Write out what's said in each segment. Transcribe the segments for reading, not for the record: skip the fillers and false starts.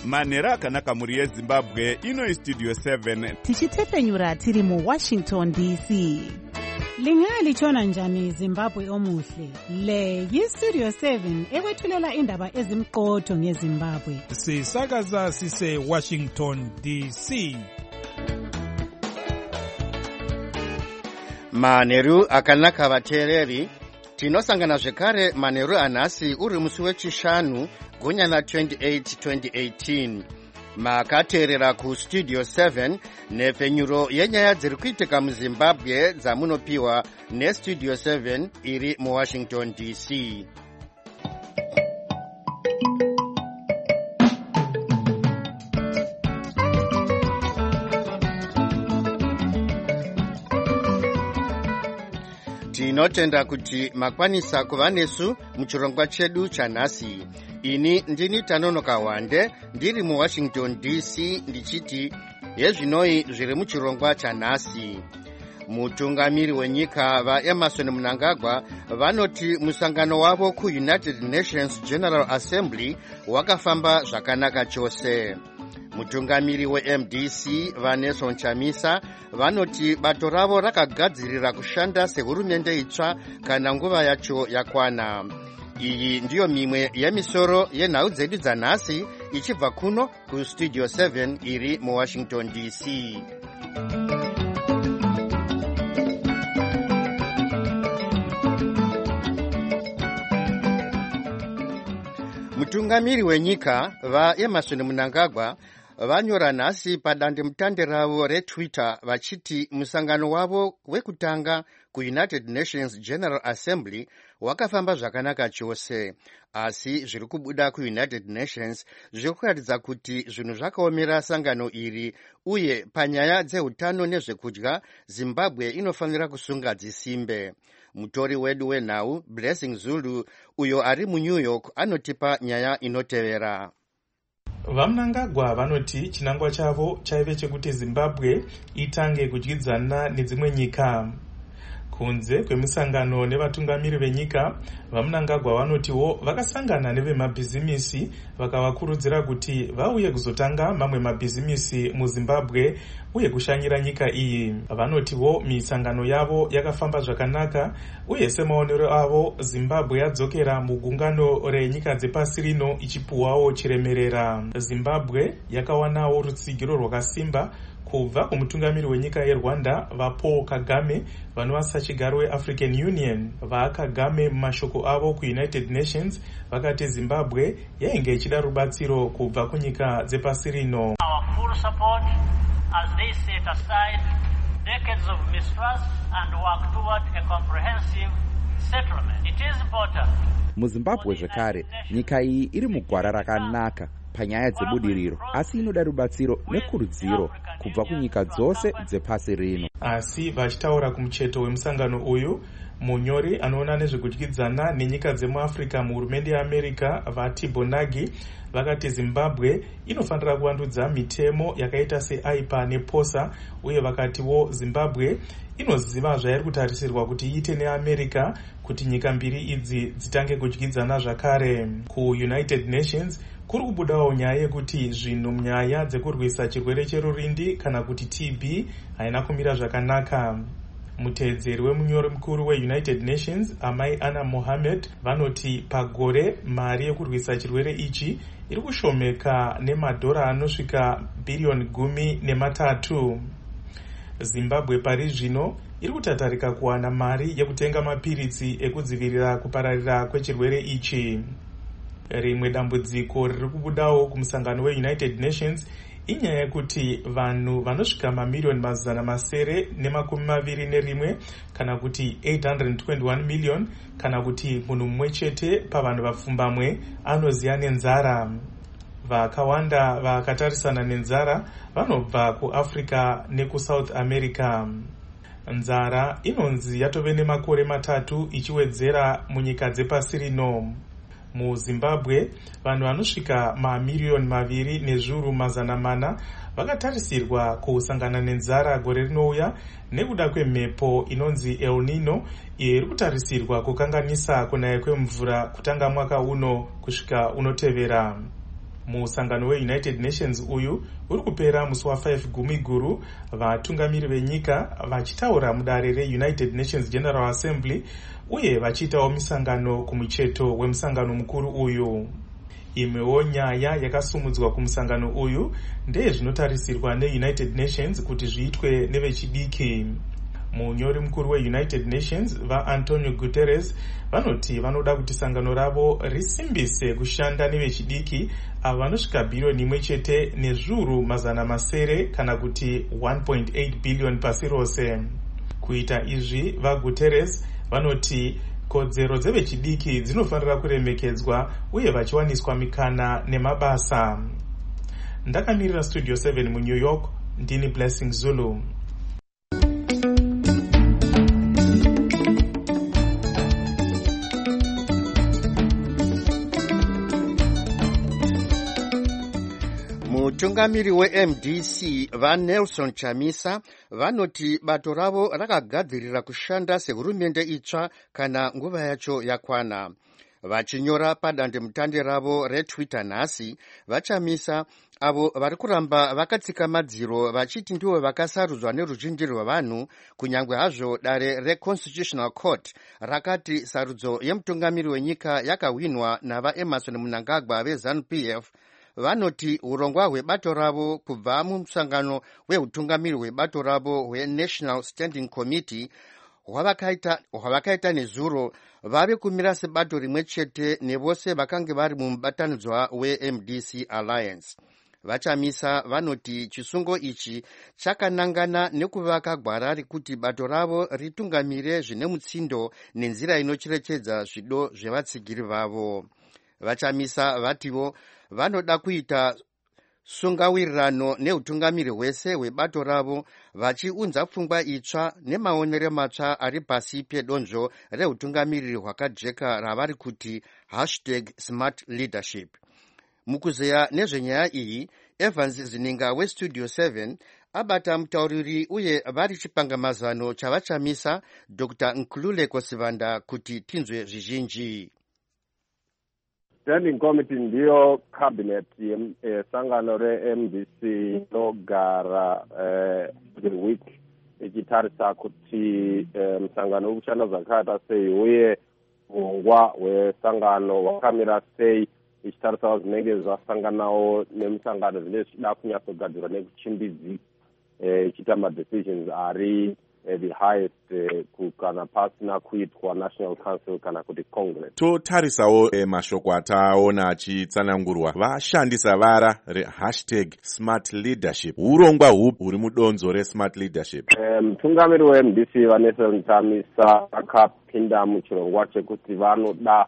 manhero akanaka muri yezimbabwe. Ino Studio 7 tichitefenyura tiri mu Washington DC. Lingalitshona njani Zimbabwe omuhle? Le yi-Studio 7 ekwethulela indaba ezimqotho ngeZimbabwe. Sisakaza sise Washington DC. Manheru akanaka vateereri, tinosangana zvekare manheru anhasi uri musi wechishanu gonyana 28-2018. Makateerera kuStudio 7 nepfenyuro yenyaya dziri kuitika muZimbabwe dzamunopiwa neStudio 7 iri muWashington DC. Tinotenda kuti makwanisa kuva nesu muchirongwa chedu chanhasi. Ini ndini Tanonoka Wande ndiri muWashington DC ndichiti yezvinoi zviri muchirongwa chanhasi. Mutungamiri wenyika vaEmerson Mnangagwa vanoti musangano wavo kuUnited Nations General Assembly wakafamba zvakanaka chose. Mutungamiri weMDC vaNelson Chamisa vanoti bato ravo rakagadzirira kushanda sehurumende itsva kana nguva yacho yakwana. Iyi ndiyo mimwe yemisoro yenhau dzedu dzanhasi ichibva kuno kuStudio 7 iri muWashington DC. Mutungamiri wenyika vaEmerson Mnangagwa vanyora nhasi padandemutande ravo reTwitter vachiti musangano wavo wekutanga kuUnited Nations General Assembly wakafamba zvakanaka chose, asi zviri kubuda kuUnited Nations zviri kuratidza kuti zvinhu zvakaomera sangano iri, uye panyaya dzehutano nezvekudya Zimbabwe inofanira kusunga dzisimbe. Mutori wedu wenhau Blessing Zulu uyo ari muNew York anotipa nyaya inotevera. VaMnangagwa vanoti chinangwa chavo chaive chekuti Zimbabwe itange kudyidzana nedzimwe nyika. Kunze kwemusangano nevatungamiri venyika, vaMnangagwa vanotiwo vakasangana nevemabhizimisi vakavakurudzira kuti vauye kuzotanga mamwe mabhizimisi muZimbabwe uye kushanyira nyika iyi. Vanotiwo misangano yavo yakafamba zvakanaka, uye semaonero avo Zimbabwe yadzokera mugungano renyika dzepasi rino ichipuwawo chiremerera. Zimbabwe yakawanawo rutsigiro rwakasimba kubva kumutungamiri wenyika yeRwanda vaPaul Kagame vanova sachigaro weAfrican Union. VaKagame mumashoko avo kuUnited Nations vakati Zimbabwe yainge ichida rubatsiro kubva kunyika dzepasi rino. Our full support as they set aside decades of mistrust and work toward a comprehensive settlement. It is important. MuZimbabwe zvekare nyika iyi iri mugwara rakanaka panyaya dzebudiriro, asi inoda rubatsiro nekurudziro kubva kunyika dzose dzepasi rino. Asi vachitaura kumucheto wemusangano uyu, munyori anoona nezvekudyidzana nenyika dzemuAfrica muhurumende yeAmerica vaTibo Nagy vakati Zimbabwe inofanira kuvandudza mitemo yakaita seAIPA nePOSA, uye vakatiwo Zimbabwe inoziva zvairi kutarisirwa kuti iite neAmerica kuti nyika mbiri idzi dzitange kudyidzana zvakare. KuUnited Nations kuri kubudawo nyaya yekuti zvinhu munyaya dzekurwisa chirwere cherurindi kana kuti TB haina kumira zvakanaka. Muteedzeri wemunyori mukuru weUnited Nations Amai Anna Mohammed vanoti pagore mari yekurwisa chirwere ichi iri kushomeka nemadhora anosvika bhiriyoni 13. Zimbabwe pari zvino iri kutatarika kuwana mari yekutenga mapiritsi ekudzivirira kupararira kwechirwere ichi. Rimwe dambudziko riri kubudawo kumusangano weUnited Nations inyaya yekuti vanhu vanosvika mamiliyoni 921 kana kuti 821 million kana kuti munhu mumwe chete pavanhu vapfumbamwe anoziya nenzara. Vakawanda vakatarisana nenzara vanobva kuAfrica nekuSouth America. Nzara inonzi yatove nemakore 3 ichiwedzera munyika dzepasi rino. MuZimbabwe vanhu vanosvika mamiliyoni 2,400,000 vakatarisirwa kusangana nenzara gore rinouya nekuda kwemhepo inonzi El Nino iyo iri kutarisirwa kukanganisa kunaya kwemvura kutanga mwaka uno kusvika unotevera. Musangano weUnited Nations uyu uri kupera musi wa5 Gumiguru, vatungamiri venyika vachitaura mudare reUnited Nations General Assembly uye vachiitawo misangano kumucheto wemusangano mukuru uyu. Imwewo nyaya yakasumudzwa kumusangano uyu ndeyezvinotarisirwa neUnited Nations kuti zviitwe nevechidiki. Munyori mukuru weUnited Nations vaAntonio Guterres vanoti vanoda kuti sangano ravo risimbise kushanda nevechidiki avo vanosvika bhirioni 1 nezviuru mazana masere kana kuti 1.8 billion pasi rose. Kuita izvi, vaGuterres vanoti kodzero dzevechidiki dzinofanira kuremekedzwa uye vachiwaniswa mikana nemabasa. Ndakamirira Studio 7 muNew York, ndini Blessing Zulu. Mutungamiri weMDC vaNelson Chamisa vanoti bato ravo rakagadzirira kushanda sehurumende itsva kana nguva yacho yakwana. Vachinyora padandemutande ravo reTwitter nhasi, vaChamisa avo vari kuramba vakatsika madziro vachiti ndivo vakasarudzwa neruzhinji rwavanhu, kunyange hazvo dare reConstitutional Court rakati sarudzo yemutungamiri wenyika yakahwinwa navaEmerson Mnangagwa veZANU-PF. Vanoti urongwa hwebato ravo kubva mumusangano weutungamiri hwebato ravo hweNational Standing Committee hwavakaita nezuro vave kumira sebato rimwe chete nevose vakange vari mumubatanidzwa weMDC Alliance. VaChamisa vanoti chisungo ichi chakanangana nekuvaka gwara rekuti bato ravo ritungamire zvine mutsindo nenzira inocherechedza zvido zvevatsigiri vavo. VaChamisa vativo vanoda kuita sungawirirano neutungamiri hwese hwebato ravo, vachiunza pfungwa itsva nemaonero matsva ari pasi pedonzvo reutungamiriri hwakajeka ravari kuti #SmartLeadership. Mukuzeya nezvenyaya iyi, Evans Zininga weStudio 7 abata mutauriri uye vari chipangamazano chavachamisa Dr. Nkululeko Sivanda kuti tinzwe zvizhinji. Standing Committee ndiyo cabinet sangano reMDC inogara the week ichitarisa kuti msangano ukushanda zvakaita sei uye urongwa hwesangano hwakamira sei, ichitarisa zvinenge zvasanganawo nemusangano zvinenge zvichida kunyatsogadzirwa nekuchimbidzi ichiita madecisions ari the highest kana pasina kuitwa National Council kana kuti Congress. Totarisawo mashoko ataona achitsanangurwa vashandisa vara #SmartLeadership. Urongwa hupi huri mudonzo reSmart Leadership? Mutungamiri weMDC vaNelson Chamisa akapinda muchirongwa chekuti vanoda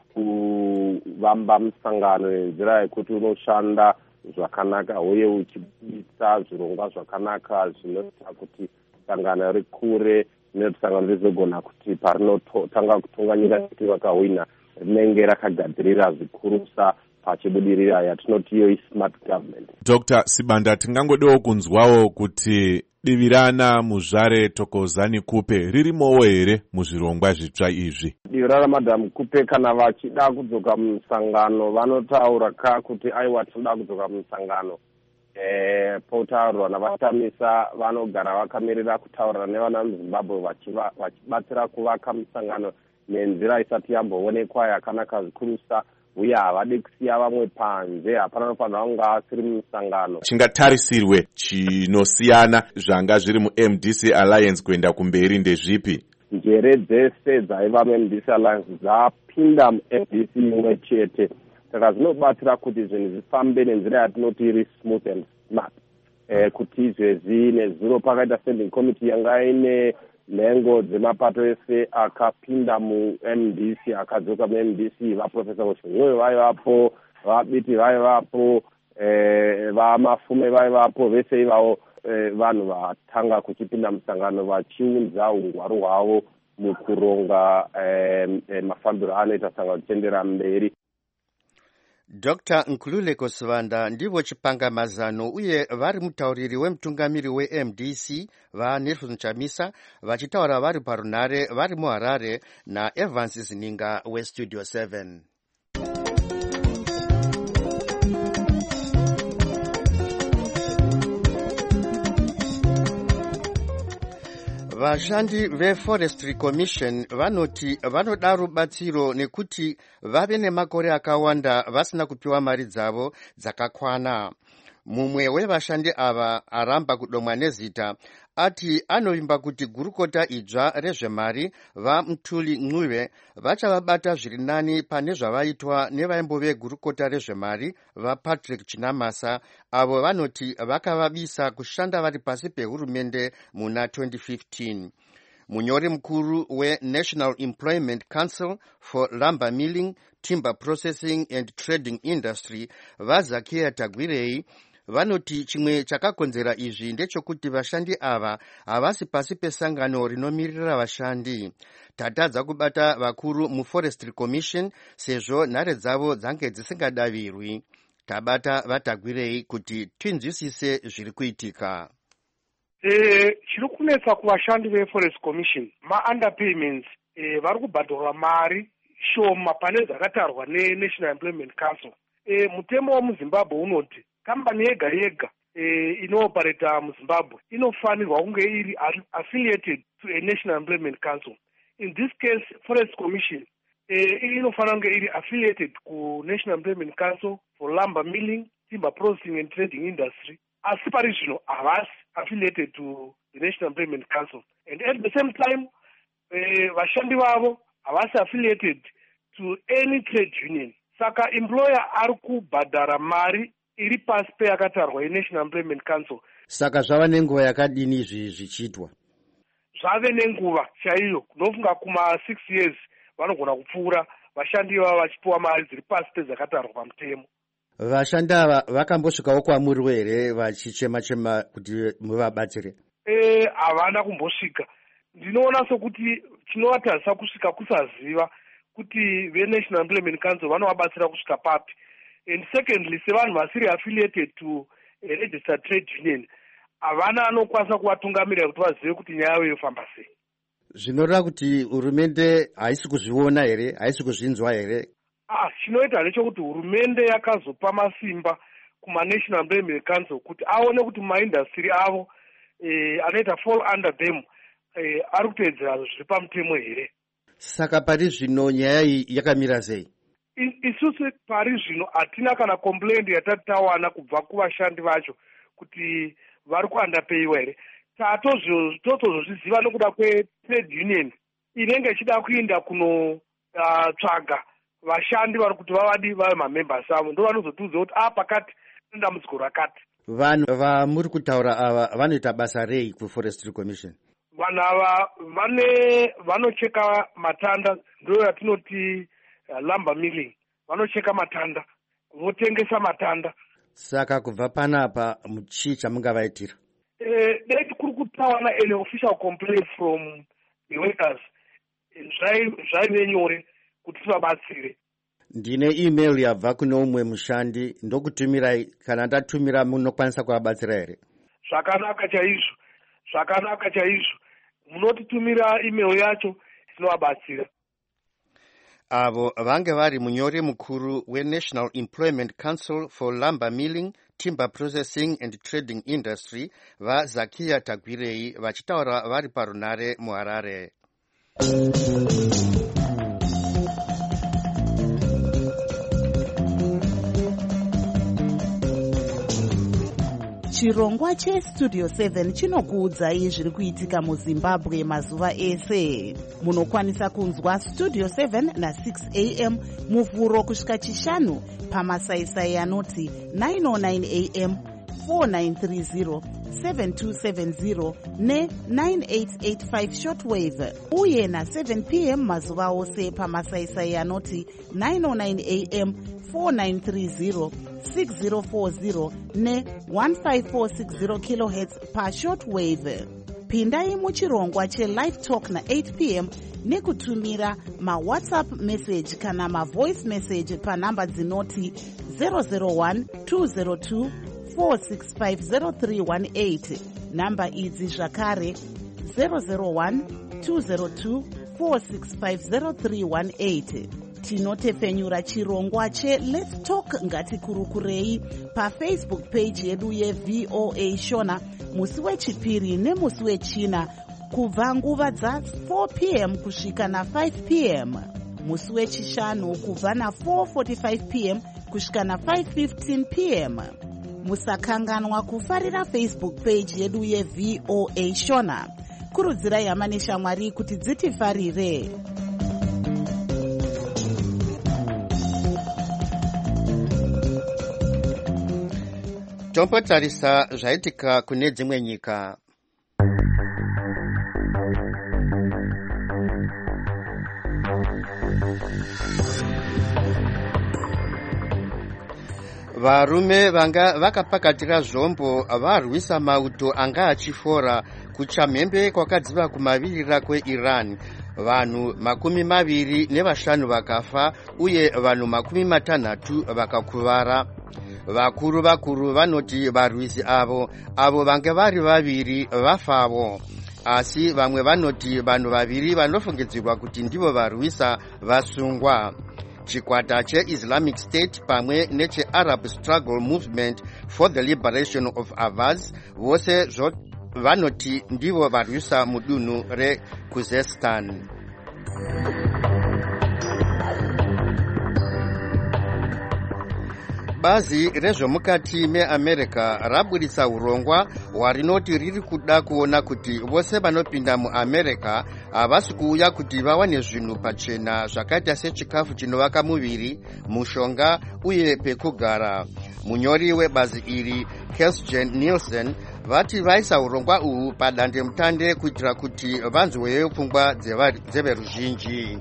kuvamba musangano nenzira yekuti unoshanda zvakanaka uye uchibudisa zvirongwa zvakanaka zvinoita kuti sangano rikure nesangano rizogona kuti parinotanga kutonga nyika kuti vakahwina rinenge rakagadzirira zvikurusa pachibudirira yatinoti iyo smart government. Dr. Sibanda, tingangodewo kunzwawo kuti divirana muzvare Thokozani Kupe ririmowo here muzvirongwa zvitsva izvi? Divirana Madam Kupe kana vachida kudzoka musangano vanotaura kuti aiwa tinoda kudzoka musangano. Potaurwa navaChamisa vanogara vakamirira kutaura nevana muZimbabwe vachibatsira kuvaka musangano nenzira isati yamboonekwa yakanaka zvikurusa uye havadi kusiya vamwe panze. Hapana nofanira kunge asiri mumusangano. Chingatarisirwe chinosiyana zvanga zviri muMDC Alliance kuenda kumberi ndezvipi? Njere dzese dzaiva muMDC Alliance dzapinda muMDC imwe chete. Saka zvinobatsira kuti zvinhu zvifambe nenzira yatinoti iri smooth and smart. Kuti izvezvi nezuro pakaita standing committee yanga ine nhengo dzemapato ese akapinda muMDC akadzoka muMDC, vaprofesa Kushunyoyo vaivapo, vaBiti vaivapo, vaMafume vaivapo, vese ivavo vanhu vatanga kuchipinda musangano vachiunza ungwaru hwavo mukuronga mafambiro anoita sangano kuchendera mberi. Dr. Nkululeko Sivanda ndivo chipangamazano uye vari mutauriri wemutungamiri weMDC vaNelson Chamisa vachitaura vari parunhare vari muHarare naEvans Zininga weStudio 7. Vashandi veForestry Commission vanoti vanoda rubatsiro nekuti vave nemakore akawanda vasina kupiwa mari dzavo dzakakwana. Mumwe wevashandi ava aramba kudomwa nezita ati anovimba kuti gurukota idzva rezvemari vaMthuli Ncube vachavabata zviri nani pane zvavaitwa nevaimbove gurukota rezvemari vaPatrick Chinamasa avo vanoti vakavabisa kushanda vari pasi pehurumende muna 2015. Munyori mukuru weNational Employment Council for Lumber Milling, Timber Processing and Trading Industry vaZakia Tagwirei vanoti chimwe chakakonzera izvi ndechekuti vashandi ava havasi pasi pesangano rinomirira vashandi. Tatadza kubata vakuru muForestry Commission sezvo nhare dzavo dzange dzisingadavirwi. Tabata vaTagwirei kuti tinzwisise zviri kuitika. Chiri kunetsa kuvashandi veForest Commission ma-underpayments vari kubhadharwa mari shoma pane dzakatarwa neNational Employment Council. Mutemo wemuZimbabwe unoti kambani yega yega inooperator muZimbabwe inofanirwa kunge iri affiliated to a National Employment Council. In this case, Forest Commission inofanira kunge iri affiliated ku National Employment Council for Lumber Milling, Timber Processing and Trading Industry. Asi pari zvino havasi affiliated to the National Employment Council. And at the same time, vashandi vavo havasi affiliated to any trade union. Saka employer ari kubhadhara mari iri pasi peyakatarwa yeNational Employment Council. Saka zvava nenguva yakadini izvi zvichiitwa? Zvave nenguva chaiyo, kunofunga kuma 6 years vanogona kupfuura vashandi vava vachipiwa mari dziri pasi pedzakatarwa pamutemo. Vashandi ava vakambosvikawo kwamuri here vachichema-chema kuti muvabatsire? Havana kumbosvika. Ndinoona sokuti chinovatadzisa kusvika kusaziva kuti veNational Employment Council vanovabatsira kusvika papi. And secondly, sevanhu vasiri affiliated to a registered trade union, havana anokwanisa kuvatungamirira kuti vazive kuti nyaya yavo yofamba sei. Zvinoreva kuti hurumende haisi kuzviona here, haisi kuzvinzwa here? Chinoita ndechekuti hurumende yakazopa masimba kumaNational Employment Council kuti aone kuti maindastry avo anoita fall under them ari kuteedzera zviri pamutemo here. Saka pari zvino nyaya iyi yakamira sei? Isusu pari zvino hatina kana complaint yatati tawana kubva kuvashandi vacho kuti vari kuunderpayiwa here. Totozozviziva nokuda kwetrade union inenge ichida kuinda kunotsvaga vashandi vari kuti vavadi vave mamembers avo, ndo vanozotiudza kuti pakati dambudziko rakati. Vanhu vamuri kutaura ava vanoita basa rei kuForestry Commission? Vanhu ava vanocheka matanda, ndo yatinoti lumber milling. Vanocheka matanda, votengesa matanda. Saka kubva panapa chii chamungavaitira? Deti kuri kutawana an official complaint from the workers. Zvaive nyore kuti tivabatsire. Ndine email yabva kuno umwe mushandi ndokutumirai, kana ndatumira munokwanisa kuvabatsira here? Zvakanaka chaizvo. Munotitumira email yacho tinovabatsira. Avo vange vari munyori mukuru weNational Employment Council for Lumber Milling, Timber Processing and Trading Industry vaZakia Tagwirei vachitaura vari parunare muHarare. Chirongwa cheStudio 7 chinokuudzai zviri kuitika muZimbabwe mazuva ese. Munokwanisa kunzwa Studio 7 na6 am muvhuro kusvika chishanu pamasaisai anoti 909 am, 4930, 7270 ne9885 shortwave, uye na7 pm mazuva ose pamasaisai anoti 909 am, 4930, 6040 ne1546 kHz pashortwave. Pindai muchirongwa chelive talk na8 pm nekutumira mawhatsapp message kana mavoice message panhamba dzinoti 001 202 4650318. Namba idzi zvakare 001 202 4650318. Tinotefenyura chirongwa cheLet's Talk ngatikurukurei paFacebook page yedu yeVOA Shona musi wechipiri nemusi wechina kubva nguva dza4 p.m. kusvika na5 p.m. musi wechishanu kubva na4:45 p.m. kusvika na5:15 p.m. musakanganwa kufarira Facebook page yedu yeVOA Shona. Kurudzirai hama neshamwari kuti dzitifarire. Tombotarisa zvaitika kune dzimwe nyika. Varume vanga vakapakatira zvombo varwisa mauto anga achifora kuchamhembe kwakadziva kumavirira kweIran. Vanhu 25 vakafa uye vanhu 60 vakakuvara. Vakuru vanoti varwisi avo vanga vari vaviri vafavo, asi vamwe vanoti vanhu vaviri vanofungidzirwa kuti ndivo varwisa vasungwa. Chikwata che-Islamic State pamwe neche-Arab Struggle Movement for the Liberation of Avaz vose vanoti ndivo varwisa mudunhu reKuzestan. Bazi rezvomukati meAmerica rabudisa urongwa hwarinoti riri kuda kuona kuti vose vanopinda muAmerica havasi kuuya kuti vawane zvinhu pachena zvakaita sechikafu chinovaka muviri, mushonga uye pekugara. Munyori webazi iri Kesjen Nielsen vati vaisa urongwa uhu padandemutande kuitira kuti vanzweyo pfungwa dzeveruzhinji.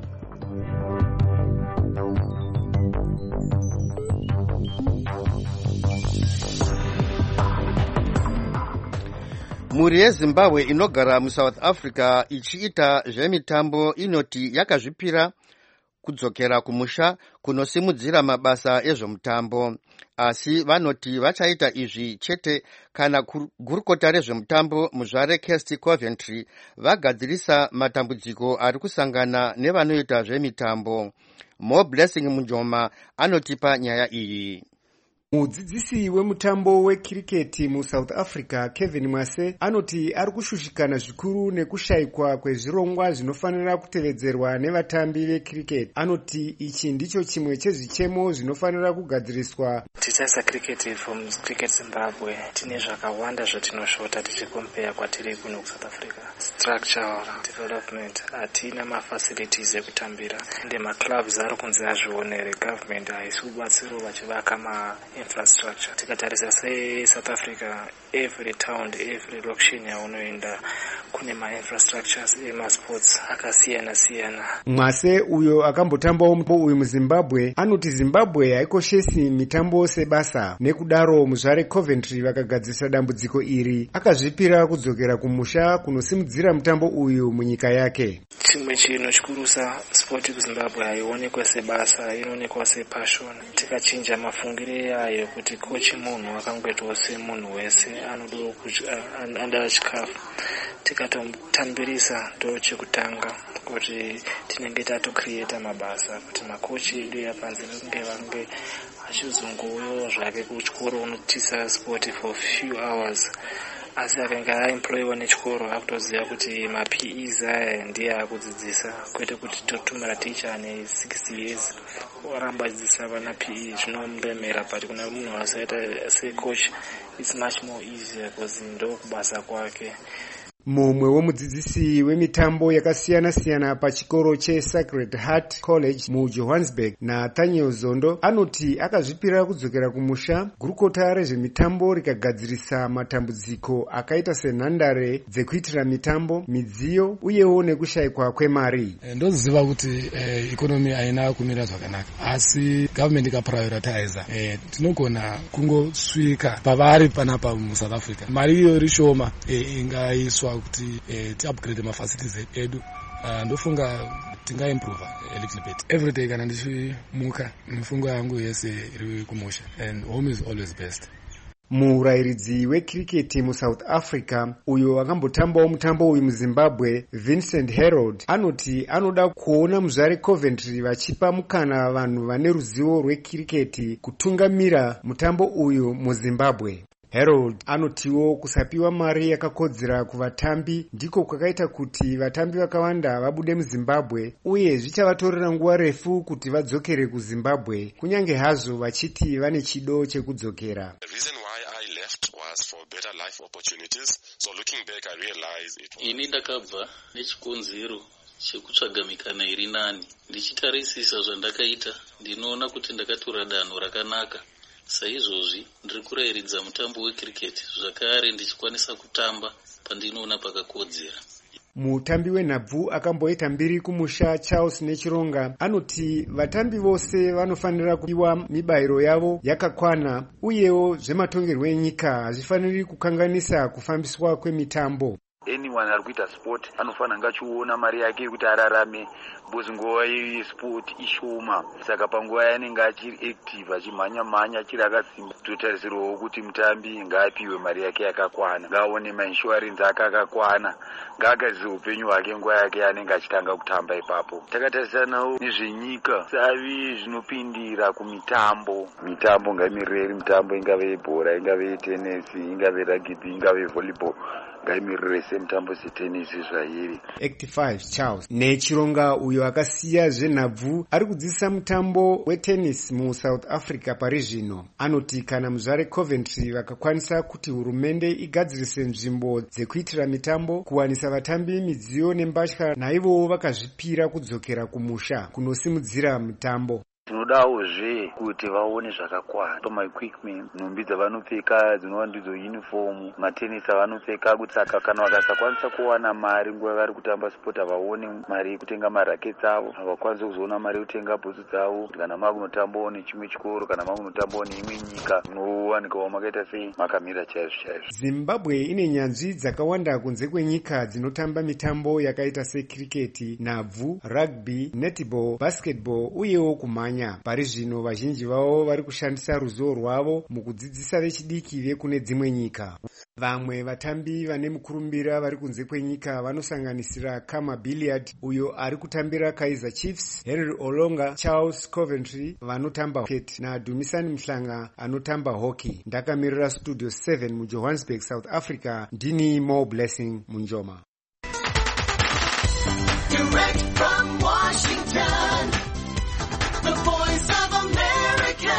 Mhuri yeZimbabwe inogara muSouth Africa ichiita zvemitambo inoti yakazvipira kudzokera kumusha kunosimudzira mabasa ezvomutambo, asi vanoti vachaita izvi chete kana gurukota rezvomutambo muzvare Kirsty Coventry vagadzirisa matambudziko ari kusangana nevanoita zvemitambo. Mo Blessing Munjoma anotipa nyaya iyi. Mudzidzisi wemutambo wekiriketi muSouth Africa Kevin Mwase anoti ari kushushikana zvikuru nekushayikwa kwezvirongwa zvinofanira kutevedzerwa nevatambi vekiriketi. Anoti ichi ndicho chimwe chezvichemo zvinofanira kugadziriswa. Tichaisa kiriketi from Cricket Zimbabwe tine zvakawanda zvatinoshota tichikompeya kwatiri kuno kuSouth Africa. Structural development, hatina mafacilities ekutambira ende maclubs ari kunzi azvionere government haisi kubatsiro vachivaka infrastructure. Tikatarisa South Africa, every town, every location yaunoenda kune infrastructures emasports akasiyana siyana. Mwase uyo akambotambawo mutambo uyu muZimbabwe anoti Zimbabwe haikoshesi mitambo sebasa, nekudaro muzvare Coventry vakagadzirisa dambudziko iri akazvipira kudzokera kumusha kunosimudzira mutambo uyu munyika yake. Chimwe chinhu chikurusa sport kuZimbabwe haionekwa sebasa, inoonekwa sepassion. Tikachinja mafungire yayo kuti kochi munhu akangoitwa semunhu wese anoda chikafu. Tikatomutambirisa ndo chekutanga kuti tinenge tatocreata mabasa kuti makochi edu yapanze vange achizongouyawo zvake kuchikoro unotisa sport for few hours, asi akanga aemployiwa nechikoro akutoziva kuti maPEs aya ndiye akudzidzisa, kwete kuti totumira ticha ane 6 years oramba achidzidzisa vana PE zvinomuremera, but kuna munhu asaita secoach it's much more easier because ndo kubasa kwake. Mumwe womudzidzisi wemitambo yakasiyana siyana pachikoro cheSacred Heart College muJohannesburg Nathaniel Zondo anoti akazvipira kudzokera kumusha gurukota rezvemitambo rikagadzirisa matambudziko akaita senhandare dzekuitira mitambo, midziyo uyewo nekushayikwa kwemari. Ndoziva kuti ikonomi haina kumira zvakanaka, asi government ikaprioritiza tinogona kungosvika pavari panapa muSouth Africa. Mari iyo rishoma ingaiswa kuti ti-upgrade mafacilities edu. Ndofunga tingaimprove a little bit. Every day kana ndichimuka mifungo yangu yese iri kumusha, and home is always best. Murayiridzi wekiriketi muSouth Africa uyo akambotambawo mutambo uyu muZimbabwe Vincent Harold anoti anoda kuona muzvare Coventry vachipa mukana vanhu vane ruzivo rwekiriketi kutungamira mutambo uyu muZimbabwe. Harold anotiwo kusapiwa mari yakakodzera kuvatambi ndiko kwakaita kuti vatambi vakawanda vabude muZimbabwe, uye zvichavatorera nguva refu kuti vadzokere kuZimbabwe, kunyange hazvo vachiti vane chido chekudzokera. Ini ndakabva nechikonzero chekutsvaga mikana iri nani. Ndichitarisisa zvandakaita, ndinoona kuti ndakatora danho rakanaka. Saizvozvi ndiri kurayiridza mutambo wekiriketi, zvakare ndichikwanisa kutamba pandinoona pakakodzera. Mutambi wenhabvu akamboita mbiri kumusha Charles Nechironga anoti vatambi vose vanofanira kupiwa mibayiro yavo yakakwana, uyewo zvematongerwo enyika hazvifaniri kukanganisa kufambiswa kwemitambo. Anyone ari kuita sport anofanira ngachiona mari yake yekuti ararame, because nguva yesport ishoma. Saka panguva yanenge achiri active achimhanya achiri akasimba, totarisirwawo kuti mutambi ngaapiwe mari yake yakakwana, ngaaone mainsurance ake akakwana, ngaagadzise upenyu hwake nguva yake yanenge achitanga kutamba ipapo. Takatarisanawo nezvenyika savi zvinopindira kumitambo. Mitambo ngaimiriri, mitambo ingave yebhora, ingave yetenesi, ingave rugby, ingave volleyball, ngaimirire semutambo setenisi zvairi. Active Charles Nechironga uyo akasiya zvenhabvu ari kudzidzisa mutambo wetennis muSouth Africa pari zvino anoti kana muzvare Coventry vakakwanisa kuti hurumende igadzirise nzvimbo dzekuitira mitambo, kuwanisa vatambi midziyo nembatya, naivowo vakazvipira kudzokera kumusha kunosimudzira mutambo. Tinodawozve kuti vaone zvakakwana pamaequipment, nhumbi dzavanopfeka dzinova ndidzo uniform, matenisi avanopfeka, kuti saka kana vakasakwanisa kuwana mari nguva vari kutamba sport, havaone mari yekutenga marakets avo, havakwanisi kuzoona mari yekutenga bhutsu dzavo. Kana makunotambawo nechimwe chikoro, kana makunotambawo neimwe nyika, munowanikawo makaita sei makamira chaizvo chaizvo. Zimbabwe ine nyanzvi dzakawanda kunze kwenyika dzinotamba mitambo yakaita sekiriketi, nhabvu, rugby, netball, basketball uyewo kumhanya. Pari zvino vazhinji vavo vari kushandisa ruzivo rwavo mukudzidzisa vechidiki vekune dzimwe nyika. Vamwe vatambi vane mukurumbira vari kunze kwenyika vanosanganisira Kama Billiard uyo ari kutambira Kaizer Chiefs, Henry Olonga, Charles Coventry vanotamba cricket naDumisani Mhlanga anotamba hockey. Ndakamirira Studio 7 muJohannesburg, South Africa, ndini Mo Blessing Munjoma. Direct from Washington, the Voice of America,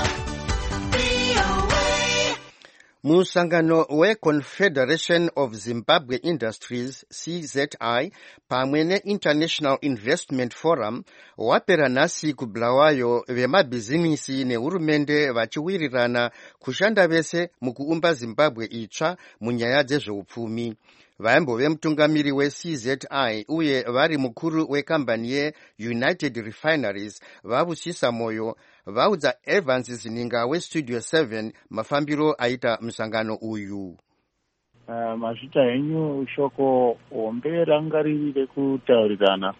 VOA. Musangano we-Confederation of Zimbabwe Industries, CZI, pamwe ne-International Investment Forum wapera nhasi kuBulawayo vemabhizinisi nehurumende vachiwirirana kushanda vese mukuumba Zimbabwe itsva munyaya dzezveupfumi. Vaimbove mutungamiri weCZI uye vari mukuru wekambani yeUnited Refineries vavusisa moyo vaudza Evans Zininga weStudio 7 mafambiro aita musangano uyu. Mazvita henyu shoko hombe ranga riri rekutaurirana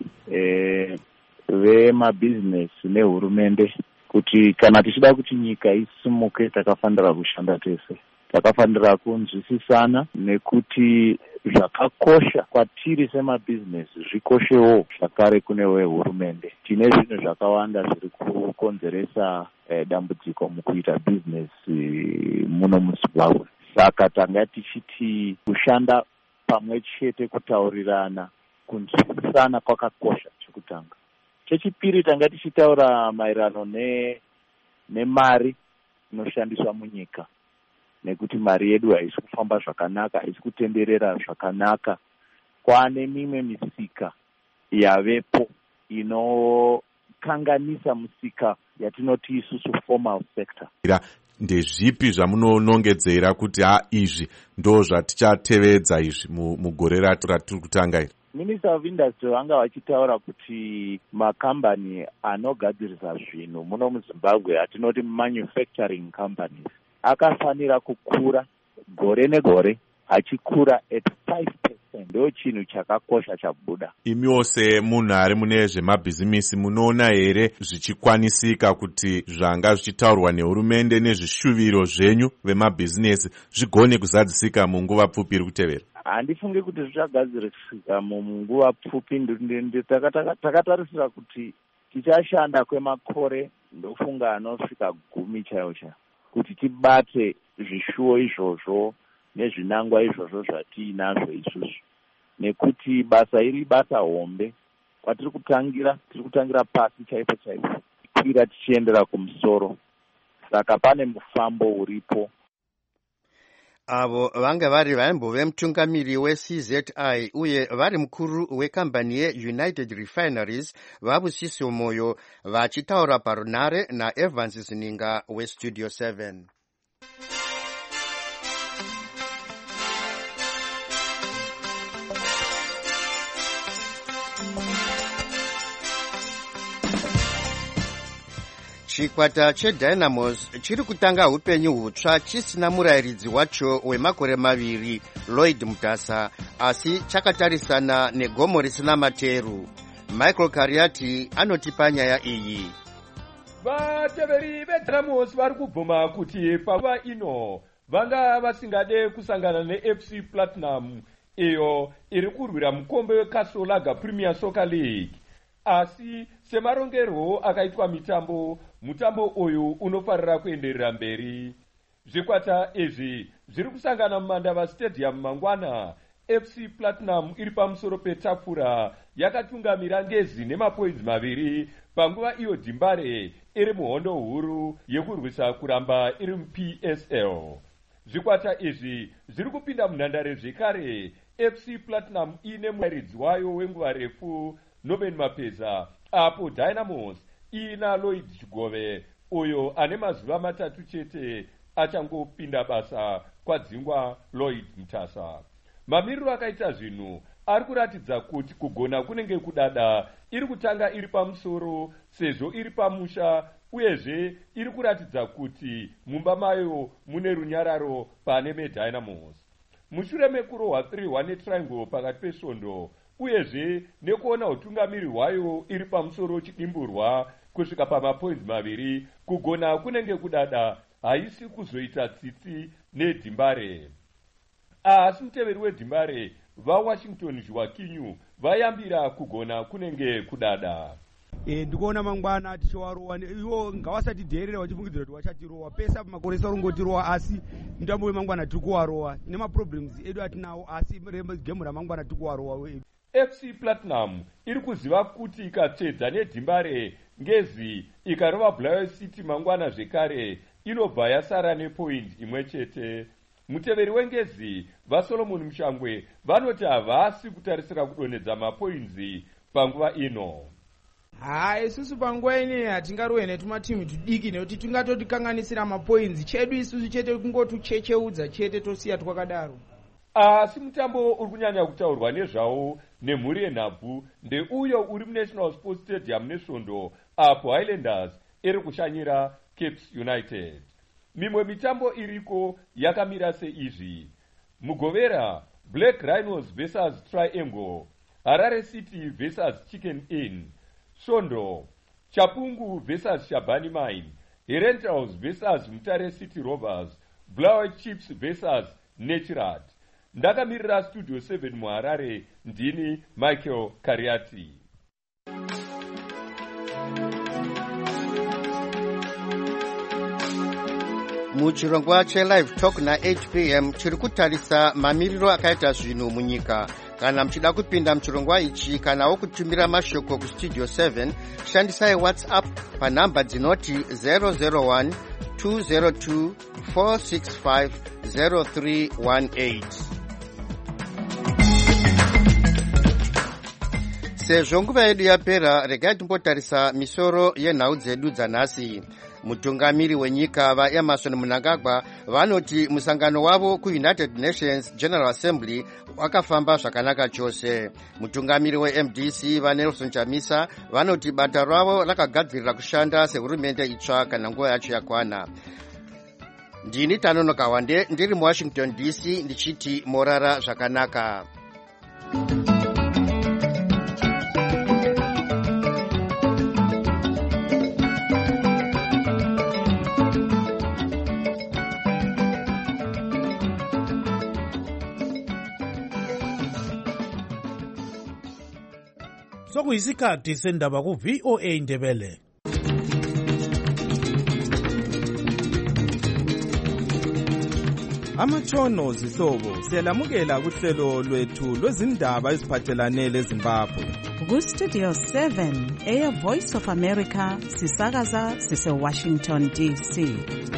vemabhizinesi nehurumende kuti kana tichida kuti nyika isimuke takafanira kushanda tese, takafanira kunzwisisana nekuti zvakakosha kwatiri semabhizinesi zvikoshewo zvakare kune wehurumende. Tine zvinhu zvakawanda zviri kukonzeresa dambudziko mukuita bhizinesi muno muZimbabwe. Saka tanga tichiti kushanda pamwe chete, kutaurirana, kunzwisisana kwakakosha chekutanga. Chechipiri tanga tichitaura maererano nemari inoshandiswa munyika, nekuti mari yedu haisi kufamba zvakanaka, haisi kutenderera zvakanaka. Kwane mimwe misika yavepo inokanganisa musika yatinoti isusu formal sector. Ndezvipi zvamunonongedzera kuti izvi ndo zvatichatevedza izvi mugore ratiri kutanga iri? Minister of Industry vanga vachitaura kuti makambani anogadzirisa zvinhu muno muZimbabwe, atinoti manufacturing companies, akafanira kukura gore negore, achikura at 5%. Ndo chinhu chakakosha chabuda. Imiwo semunhu ari mune zvemabhizimisi munoona here zvichikwanisika kuti zvanga zvichitaurwa nehurumende nezvishuviro zvenyu vemabhizinesi zvigone kuzadzisika munguva pfupi iri kutevera? Handifungi kuti zvichagadzirisika munguva pfupi. Takatarisira kuti tichashanda kwemakore ndofunga anosvika 10 chaiwo chaiwo. kuti tibate zvishuwo izvozvo nezvinangwa izvozvo zvatiinazvo isusu, nekuti basa iri basa hombe kwatiri kutangira pasi chaipo chaipo kwira tichiendera kumusoro. Saka pane mufambo uripo. Avo vange vari vaimbove mutungamiri weCZI uye vari mukuru wekambani yeUnited Refineries Vabusiso Moyo vachitaura parunare naEvans Zininga weStudio 7. Chikwata cheDynamos chiri kutanga upenyu hutsva chisina murayiridzi wacho wemakore maviri Lloyd Mutasa, asi chakatarisana negomo risina materu. Michael Kariati anotipa nyaya iyi. Vateveri veDynamos vari kubvuma kuti panguva ino vanga vasingade kusangana neFC Platinum iyo iri kurwira mukombe weCastle Lager Premier Soccer League. Asi semarongerwo akaitwa mutambo uyu unofarira kuenderera mberi. Zvikwata izvi zviri kusangana muMandava Stadium mangwana. FC Platinum iri pamusoro petafura yakatungamira Ngezi nemapoints maviri panguva iyo Dimbare iri muhondo huru yekurwisa kuramba iri muPSL. Zvikwata izvi zviri kupinda munhandare zvekare. FC Platinum ine murayiridzi wayo wenguva refu Noben Mapeza, apo Dynamos ina Lloyd Chigove uyo ane mazuva matatu chete achangopinda basa kwadzingwa Lloyd Mutasa. Mamiriro akaita zvinhu ari kuratidza kuti kugona kunenge kudada, iri kutanga iri pamusoro sezvo iri pamusha, uyezve iri kuratidza kuti mumba mayo mune runyararo pane meDynamos. Mushure mekurohwa 3-1 netriangle pakati pesvondo, uyezve nekuona utungamiri hwayo iri pamusoro chidimburwa kusvika pamapoints maviri, kugona kunenge kudada haisi kuzoita tsitsi neDimbare. Asi muteveri weDimbare vaWashington Joaquinho vayambira kugona kunenge kudada. Ndikuona mangwana tichiwarowa iwo ngavasati dherera vachifungidzira kuti vachatirowa pesa pamakore sarongotirowa, asi mutambo wemangwana tiri kuwarowa nemaproblems edu atinawo, asi gemu ramangwana tiri kuwarowa. FC Platinum iri kuziva kuti ikatsvedza neDimbare Ngezi ikarova Bulawayo City mangwana zvekare inobva yasara nepoint imwe chete. Muteveri wengezi vaSolomon Mushangwe vanoti havasi kutarisira kudonedza mapoints panguva ino. Isusu panguva ine hatingarowe netumatimu tudiki nekuti tingatotikanganisira mapoints, chedu isusu chete kungotuchecheudza chete tosiya twakadaro. Asi mutambo uri kunyanya kutaurwa nezvawo nemhuri yenhabvu ndeuyo uri muNational Sports Stadium nesvondo, apo Highlanders iri kushanyira Caps United. Mimwe mitambo iriko yakamira seizvi: Mugovera Black Rhinos vs Triangle, Harare City vs Chicken Inn, Svondo Chapungu vs Shabani Mine, Herentals vs Mutare City Rovers, Bulawayo Chiefs vs Naturat. Ndakamirira Studio 7 muHarare, ndini Michael Kariati. Muchirongwa cheLive Talk na 8pm chiri kutarisa mamiriro akaita zvinhu munyika. Kana mchida kupinda muchirongwa ichi kanawo kutumira mashoko kuStudio 7, shandisai WhatsApp panhamba dzinoti 001 202 465 0318. Sezvo nguva yedu yapera, regai timbotarisa misoro yenhau dzedu dzanhasi. Mutungamiri wenyika vaEmerson Mnangagwa vanoti musangano wavo kuUnited Nations General Assembly wakafamba zvakanaka chose. Mutungamiri weMDC vaNelson Chamisa vanoti bata ravo rakagadzirira kushanda sehurumende itsva kana nguva yacho yakwana. Ndini Tanonoka Wande ndiri muWashington DC ndichiti morara zvakanaka. Sokuyisikhathi sendaba ku-VOA Ndebele. Amatshono zihlobo siyalamukela kuhlelo lwethu lwezindaba eziphathelane leZimbabwe. Ku-Studio 7 Air Voice of America sisakaza sise-Washington DC.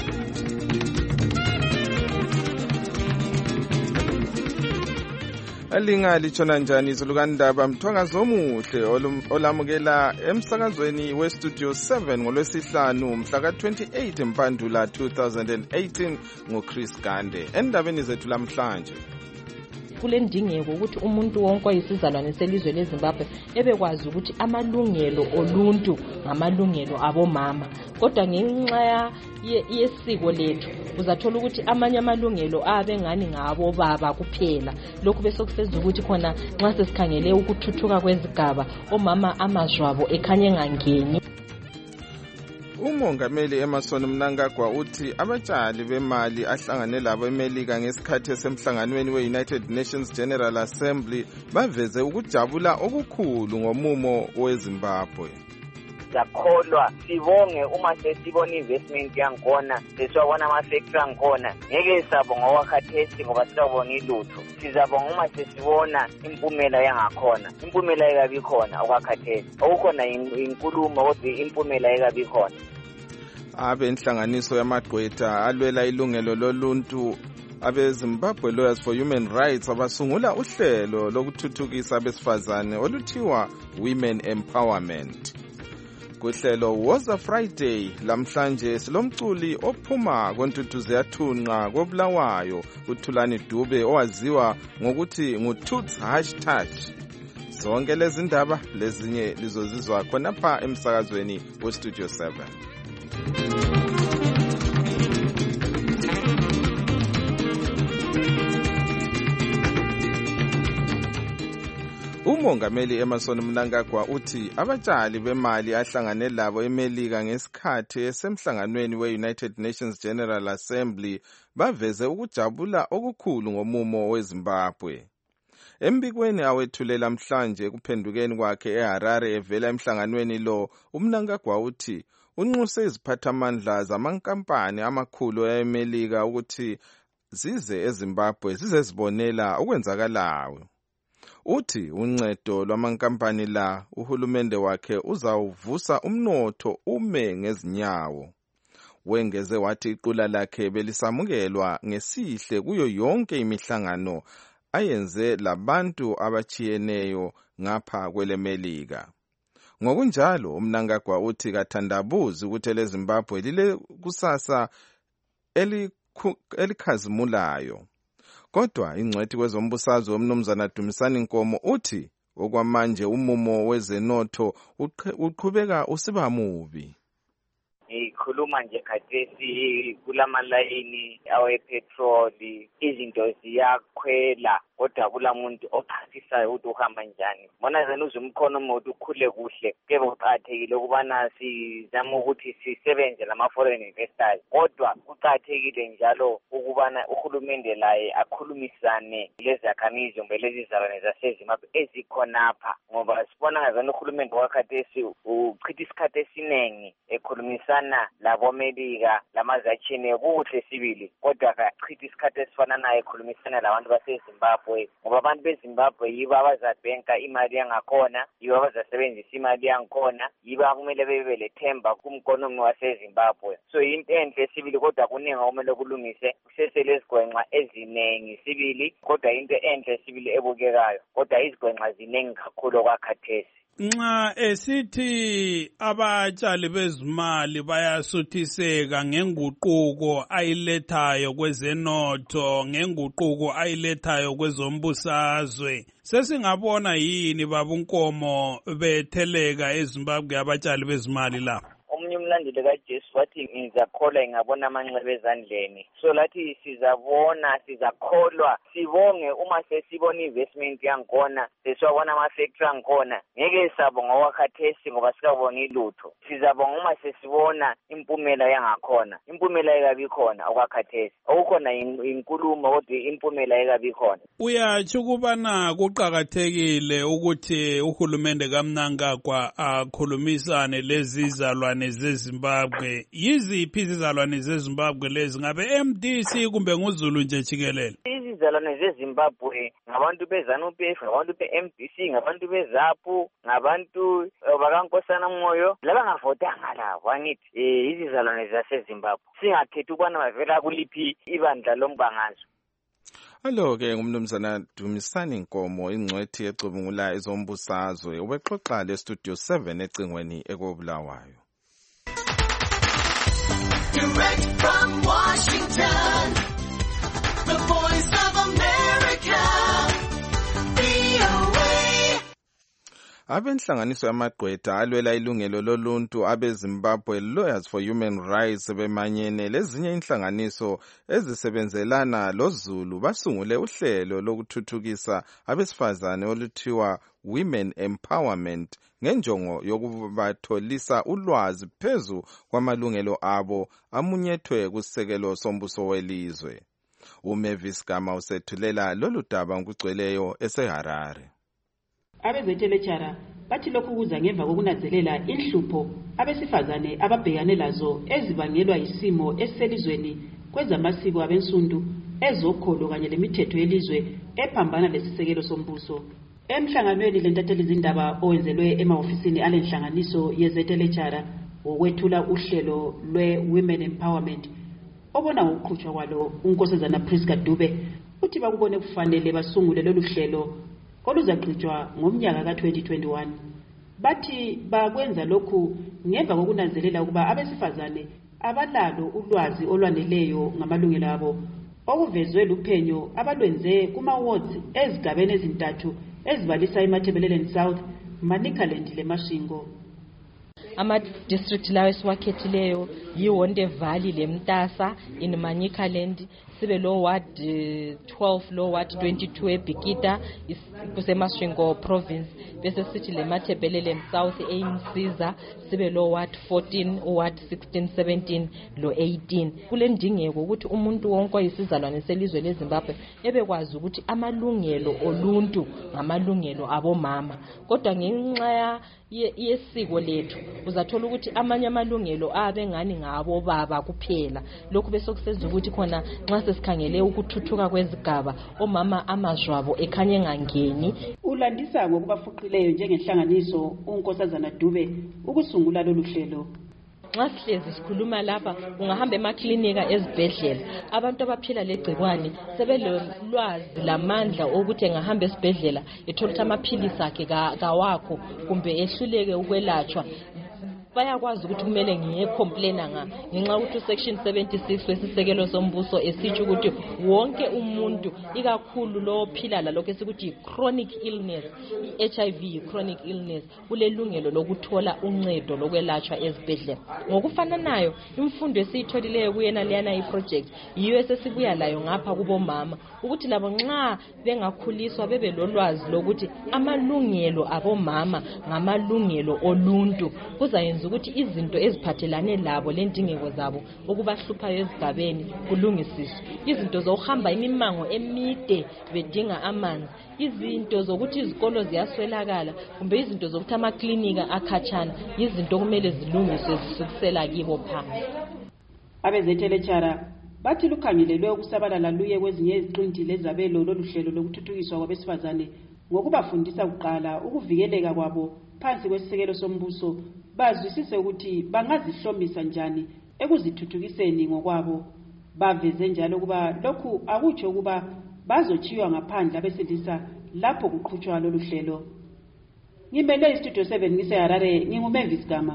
Lingalitshona njani izulukandaba mthwakazo omuhle olamukela emsakazweni weStudio 7 ngolwesihlanu mhla ka-28 Mpandula 2018 nguChris Gande. Endabeni zethu lamhlanje kulendingeko ukuthi umuntu wonke oyisizalwane selizwe leZimbabwe ebekwazi ukuthi amalungelo oluntu ngamalungelo abomama, kodwa ngenxa yesiko lethu uzathola ukuthi amanye amalungelo abengani ngabo baba kuphela. Lokhu bese kusenza ukuthi khona nxa sesikhangele ukuthuthuka kwezigaba omama amazwabo ekhanye engangeni. Umongameli Emmerson Mnangagwa uthi abatshali bemali ahlangane labo eMelika ngesikhathi semhlanganweni we-United Nations General Assembly baveze ukujabula okukhulu ngomumo weZimbabwe. Zakholwa sibonge uma sesibona investment yakhona sesiwabona ama-factory akhona ngeke sabonga okwakhathesi ngoba sizabonga ilutho. Sizabonga uma sesibona impumela yangakhona. Impumela ekabi khona okwakhathesi okukhona inkulumo kodwa impumela ekabi khona. Abenhlanganiso yamagqwetha alwela ilungelo loluntu abeZimbabwe Lawyers for Human Rights abasungula uhlelo lokuthuthukisa abesifazane oluthiwa Women Empowerment. Kuhlelo Woza Friday lamhlanje silomculi ophuma kontuthuze yathunqa koBulawayo uThulani Dube owaziwa ngokuthi nguToots #. Zonke lezi ndaba lezinye lizozizwa khonapha emsakazweni weStudio 7. Umongameli Emmerson Mnangagwa uthi abatshali bemali ahlangane labo eMelika ngesikhathi semhlanganweni we-United Nations General Assembly baveze ukujabula okukhulu ngomumo weZimbabwe. Embikweni awethulela mhlanje kuphendukeni kwakhe eHarare evela emhlanganweni lo, uMnangagwa uthi unxuse iziphathamandla zamankampani amakhulu eMelika ukuthi zize eZimbabwe zizezibonela okwenzakalayo. Uthi uncedo lwamankampani la uhulumende wakhe uzawuvusa umnotho ume ngezinyawo. Wengeze wathi iqula lakhe belisamukelwa ngesihle kuyo yonke imihlangano ayenze labantu abachiyeneyo ngapha kweleMelika. Ngokunjalo uMnangagwa uthi kathandabuzi ukuthi leZimbabwe lile kusasa elikhazimulayo. Kodwa ingcwethi kwezombusazwe umnumzana Dumisani Nkomo uthi okwamanje umumo wezenotho uqhubeka usiba mubi. Ikhuluma nje khathesi kulamalayini awepetroli izinto ziyakhwela kodwa kulamuntu ochasisayo ukuthi uhamba njani. Bona zena uzumkhono umuntu ukhule kuhle kube kuqhathekile ukubana sizama ukuthi sisebenze lama-foreign investors, kodwa kuqhathekile njalo ukubana uhulumende laye akhulumisane lezakhamizi kumbe lezizalwane zaseZimbabwe ezikhonapha, ngoba sibona ngazana uhulumende wakhathesi uchitha isikhathi esiningi ekhulumisana laboMelika lamazachine kuhle sibili, kodwa akachitha isikhathi esifana naye ekhulumisana labantu baseZimbabwe, ngoba abantu beZimbabwe yibo abazabhenka imali yangakhona, yibo abazasebenzisa imali yangakhona, yibo akumele bebe lethemba kumkonomi waseZimbabwe. So into enhle sibili kodwa kuningi okumele kulungise, kusesele izigwenxa eziningi sibili kodwa into enhle sibili ebukekayo, kodwa izigwenxa ziningi kakhulu okwakhathesi. Nxa esithi abatshali bezimali bayasuthiseka ngenguquko ayilethayo kwezenotho, ngenguquko ayilethayo kwezombusazwe, sesingabona yini babunkomo betheleka eZimbabwe abatshali bezimali la? Omunye umlandeli kaJesu wathi ngizakholwa ngabona amanxeba ezandleni. So lathi sizabona, sizakholwa, sibonge uma sesibona investment yankhona, sesiwabona ama-factory ankhona, ngeke sabonga okwakhathesi ngoba sikabonga ilutho. Sizabonga uma sesibona impumela yangakhona. Impumela ekabi khona okwakhathesi. Okukhona inkulumo kodwa impumela ekabi khona. Uyatsho ukubana kuqakathekile ukuthi uhulumende kaMnangagwa akhulumisane lezizalwane zeZimbabwe yiziphi izizalwane zeZimbabwe lezi ngabe MDC kumbe nguZulu nje jikelele? Izizalwane zeZimbabwe ngabantu beZANU-PF, ngabantu be-MDC, ngabantu beZAPU, ngabantu bakaNkosana Moyo labangavotanga labo angithi izizalwane zaseZimbabwe. Singakhethi ukubana bavela kuliphi ibandla lombangazo. Alo-ke ngumnumzana Dumisani Nkomo ingcwethi ecubungula ezombusazwe ubexoxa lestudio 7 ecingweni ekobulawayo. Direct from Washington, the voice of America, VOA. Abenhlanganiso yamagqwetha alwela ilungelo loluntu abeZimbabwe Lawyers for Human Rights bemanyene lezinye inhlanganiso ezisebenzelana loZulu basungule uhlelo lokuthuthukisa abesifazane oluthiwa Women Empowerment ngenjongo yokubatholisa ulwazi phezu kwamalungelo abo amunyethwe kusekelo sombuso welizwe. uMavis Gama usethulela lolu daba ngokugcweleyo eseHarare. Abezethelechara bathi lokhu kuza ngemva kokunanzelela inhlupho abesifazane ababhekane lazo ezibangelwa isimo eselizweni kwezamasiko abensundu ezokholo kanye lemithetho yelizwe ephambana lesisekelo sombuso. Emhlanganweni lentatheli izindaba owenzelwe emahofisini alenhlanganiso yezethelechara okwethula uhlelo lwe-Women Empowerment obona ngokuqhutshwa kwalo unkosazana Priska Dube uthi bakubone kufanele basungule lolu hlelo oluzaqhutshwa ngomnyaka ka-2021. Bathi bakwenza lokhu ngemva kokunanzelela ukuba abesifazane abalalo ulwazi olwaneleyo ngamalungelo abo okuvezwe luphenyo abalwenze kuma-wards ezigabeni ezintathu ezibalisa eMatabeleland South, Manicaland leMashingo. Ama-district lawo esiwakhethileyo yiWonde Valley leMtasa in Manicaland, sibe lo ward 12 lo ward 22 eBhikita kuseMashingo province, bese sithi leMatabeleland South eMsiza sibe lo ward 14 ward 16 17 lo 18. Kule ndingeko ukuthi umuntu wonke oyisizalwane selizwe leZimbabwe ebekwazi ukuthi amalungelo oluntu ngamalungelo abomama, kodwa ngenxa yesiko lethu uzathola ukuthi amanye amalungelo abe ngani ngabo baba kuphela. Lokhu bese kusenza ukuthi khona nxa sesikhangele ukuthuthuka kwezigaba omama amazwabo ekhanye ngangeni. Ulandisa ngokubafuqileyo njengenhlanganiso unkosazana Dube ukusungula lolu hlelo. Nxa sihlezi sikhuluma lapha ungahamba emaklinika ezibhedlela abantu abaphila legcikwane sebelolwazi lamandla ukuthi engahamba esibhedlela ethola ukuthi amaphilisi akhe kawakho kumbe ehluleke ukwelatshwa. Bayakwazi ukuthi kumele ngiyecomplaina ngenxa ukuthi usection 76 wesisekelo sombuso esitsho ukuthi wonke umuntu ikakhulu lo phila lalokho esikuthi chronic illness, HIV chronic illness, ulelungelo lokuthola uncedo lokwelatshwa ezibhedlela. Ngokufananayo imfundo esiyitholileyo kuyena leyana iproject yiyo esesibuya layo ngapha kubomama ukuthi labo nxa bengakhuliswa bebe lolwazi lokuthi amalungelo abomama ngamalungelo oluntu kuzayenza ukuthi izinto eziphathelane labo lendingeko zabo okubahluphayo ezigabeni kulungisiswe. Izinto zokuhamba imimango emide bedinga amanzi, izinto zokuthi izikolo ziyaswelakala kumbe izinto zokuthi amaklinika akhatshana, izinto kumele zilungiswe zisukusela kibo phansi. Abezethelechara bathi lukhangelelwe ukusabalala luye kwezinye iziqintile ezabelo lolu hlelo lokuthuthukiswa kwabesifazane ngokubafundisa kuqala ukuvikeleka kwabo phansi kwesisekelo sombuso, bazwisise ukuthi bangazihlomisa njani ekuzithuthukiseni ngokwabo. Baveze njalo kuba lokhu akutsho ukuba bazochiywa ngaphandle abesilisa lapho kuqhutshwa lolu hlelo. Ngimele istudio 7 ngiseHarare, nginguMavis Gama.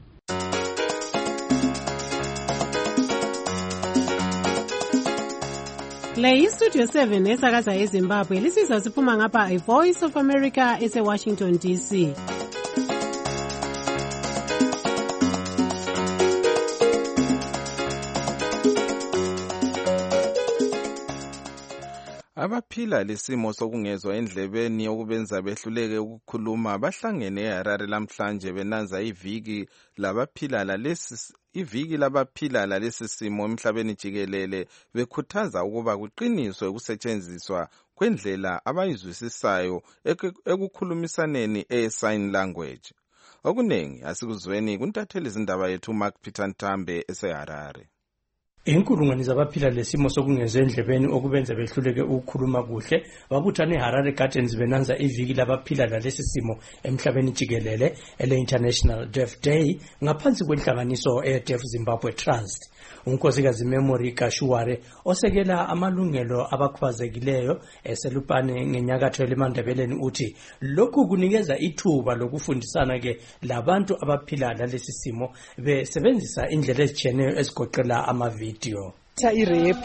Le istudio 7 esakaza eZimbabwe lisizwa siphuma ngapha iVoice of America eseWashington DC. Abaphila lesimo sokungezwa endlebeni okubenza behluleke ukukhuluma bahlangene eHarare lamhlanje benanza iviki labaphila lalesi simo emhlabeni jikelele bekhuthaza ukuba kuqiniswe ukusetshenziswa kwendlela abayizwisisayo ekukhulumisaneni e-sign language. okuningi asikuzweni kuntatheli izindaba yethu Mark Peter Ntambe eseHarare. Inkulungwane zabaphila lesimo sokungezwa endlebeni okubenza behluleke ukukhuluma kuhle babuthane eHarare Gardens benanza iviki labaphila lalesi simo emhlabeni jikelele ele-International Deaf Day ngaphansi kwenhlanganiso e-Deaf Zimbabwe Trust. Unkosikazi Memory Kashuware osekela amalungelo abakhubazekileyo eselupane ngenyakatho elimandebeleni uthi lokhu kunikeza ithuba lokufundisana ke labantu abaphila lalesi simo besebenzisa indlela ezitshiyeneyo ezigoqela amavidiyo. Irep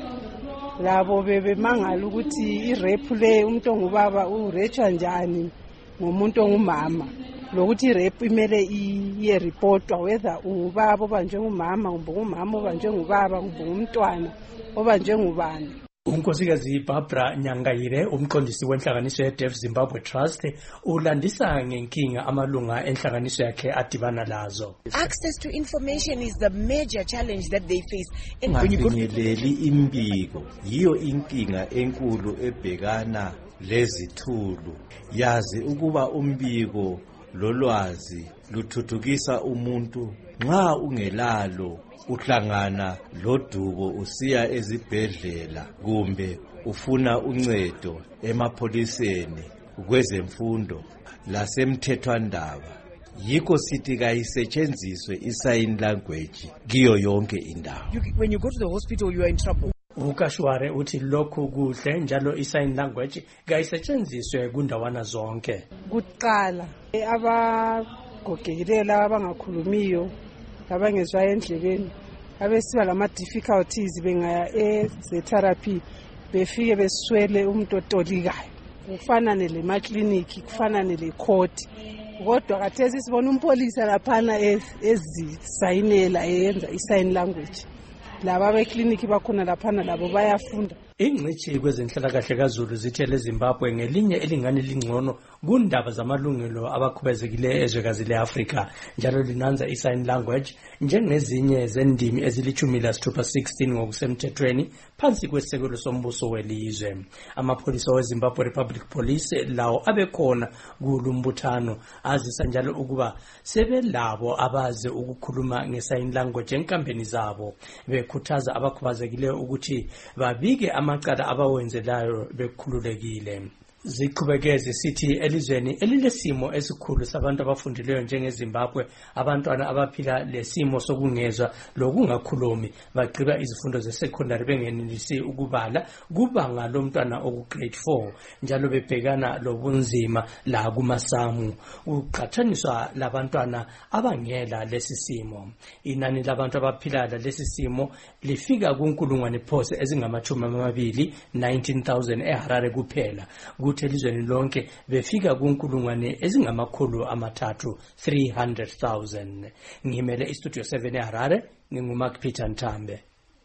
labo bebemangala ukuthi irep le umuntu ongubaba urechwa njani ngomuntu ongumama lokuthi irep imele iye reportwa whether ubaba obanjwe ngumama kumbe umama obanjwe ngubaba kumbe umntwana obanjwe ngubani. Unkosikazi Barbara Nyangayire umqondisi wenhlanganiso ye-Deaf Zimbabwe Trust ulandisa ngenkinga amalunga enhlanganiso yakhe adibana lazo. Access to information is the major challenge that they face. Ungafinyeleli imbiko yiyo inkinga enkulu ebhekana lezithulu. Yazi ukuba umbiko lolwazi luthuthukisa umuntu nxa ungelalo uhlangana lodubo usiya ezibhedlela kumbe ufuna uncedo emapholiseni kwezemfundo lasemthethwandaba. Yikho sithi kayisetshenziswe i-sign language kiyo yonke indawo. When you go to the hospital you are in trouble. Ukashware uthi lokhu kuhle njalo i-sign language kayisetshenziswe kundawana zonke. Kuqala abagogekileyo laba abangakhulumiyo abangezwa endlebeni abesiba lama difficulties bengaya e-therapy befike beswele umuntu otolikayo kufanane lemakliniki kufanane lecourt. Kodwa kathesi sibona umpolisa laphana ezisayinela eyenza i-sign language. Laba bekliniki bakhona laphana labo bayafunda. Ingcithi kwezenhlalakahle kaZulu zithele eZimbabwe ngelinye elingani lingcono kundaba zamalungelo abakhubazekileyo ezwekazi le-Afrika njalo linanza i-sign language njengezinye zendimi ezili-16 ngokusemthethweni phansi kwesisekelo sombuso welizwe. Amapholisa weZimbabwe Republic Police lawo abekhona kulumbuthano azisa njalo ukuba sebelabo abazi ukukhuluma nge-sign language enkambeni zabo bekhuthaza abakhubazekileyo ukuthi babike amacala abawenzelayo bekhululekile. Ziqhubeke zisithi elizweni elilesimo esikhulu sabantu abafundileyo njengeZimbabwe abantwana abaphila lesimo sokungezwa lokungakhulumi bagqiba izifundo ze-secondary bengenelisi ukubala kubanga lomntwana oku-grade 4 njalo bebhekana lobunzima la kumasamu uqhathaniswa labantwana abangela lesi simo. Inani labantu abaphila lalesi simo lifika kunkulungwane phose ezingama-20 19,000 eHarare kuphela. Elizweni lonke befika kunkulungwane ezingamakhulu amathathu 300,000. Ngimele istudio 7 eHarare nginguMark Peter Ntambe.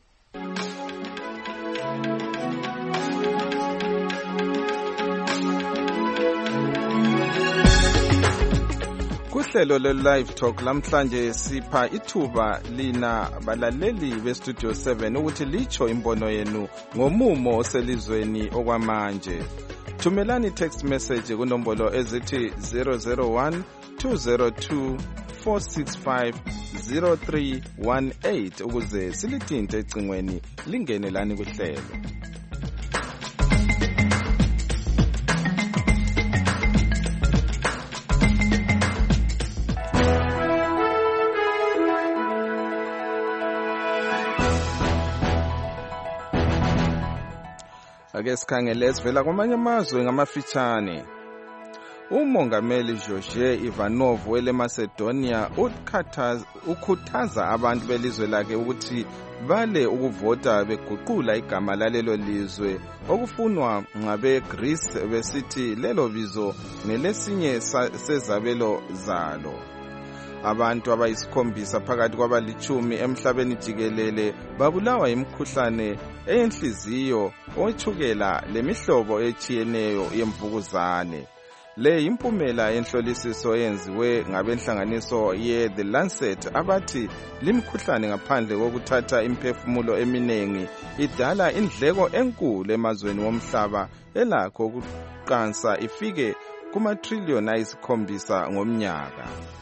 Kuhlelo le-Live Talk lamhlanje sipha ithuba lina balaleli bestudio 7 ukuthi licho imbono yenu ngomumo oselizweni okwamanje. Thumelani text message kunombolo ezithi 001 202 465 0318 ukuze silithinte ecingweni lingene lani kuhlelo. Ake sikhangele esivela kwamanye amazwe ngamafitshane. Umongameli George Ivanov weleMacedonia ukhuthaza abantu belizwe lakhe ukuthi bale ukuvota beguqula igama lalelo lizwe okufunwa ngabe Greece besithi lelo bizo nelesinye sezabelo zalo. Abantu abayisikhombisa phakathi kwabali10 emhlabeni jikelele babulawa imikhuhlane eyenhliziyo, owetshukela lemihlobo etshiyeneyo yemvukuzane. Le impumela yenhlolisiso yenziwe ngabenhlanganiso ye-The Lancet abathi limkhuhlane ngaphandle kokuthatha imphefumulo eminengi idala indleko enkulu emazweni womhlaba elakho ukuqansa ifike kuma-trillion ayisi7 ngomnyaka.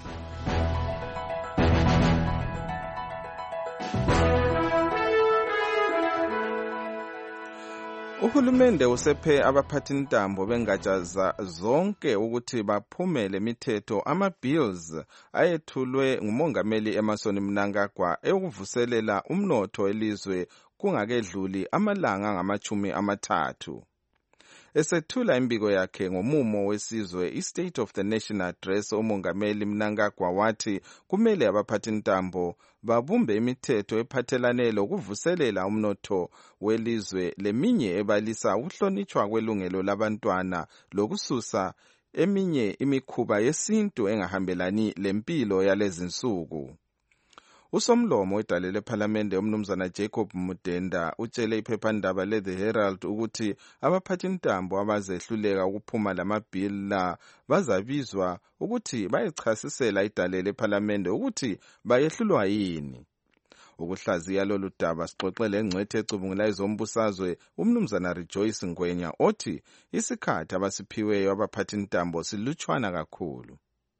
Uhulumende usephe abaphathintambo bengatsha zonke ukuthi baphumele imithetho ama-bills ayethulwe ngumongameli Emmerson Mnangagwa ekuvuselela umnotho elizwe kungakedluli amalanga angama-30. Esethula imbiko yakhe ngomumo wesizwe i-State of the Nation Address, umongameli Mnangagwa wathi kumele abaphathintambo babumbe imithetho ephathelane lokuvuselela umnotho welizwe leminye ebalisa ukuhlonitshwa kwelungelo labantwana lokususa eminye imikhuba yesintu engahambelani lempilo yalezinsuku. Usomlomo wedale lephalamende umnumzana Jacob Mudenda utshele iphephandaba le-The Herald ukuthi abaphathintambo abazehluleka ukuphuma lamabhili la bazabizwa ukuthi bayechasisela idale lephalamende ukuthi bayehlulwa yini. Ukuhlaziya lolu daba sixoxele engcwethe ecubungula ezombusazwe umnumzana Rejoice Ngwenya othi isikhathi abasiphiweyo abaphathintambo silutshwana kakhulu.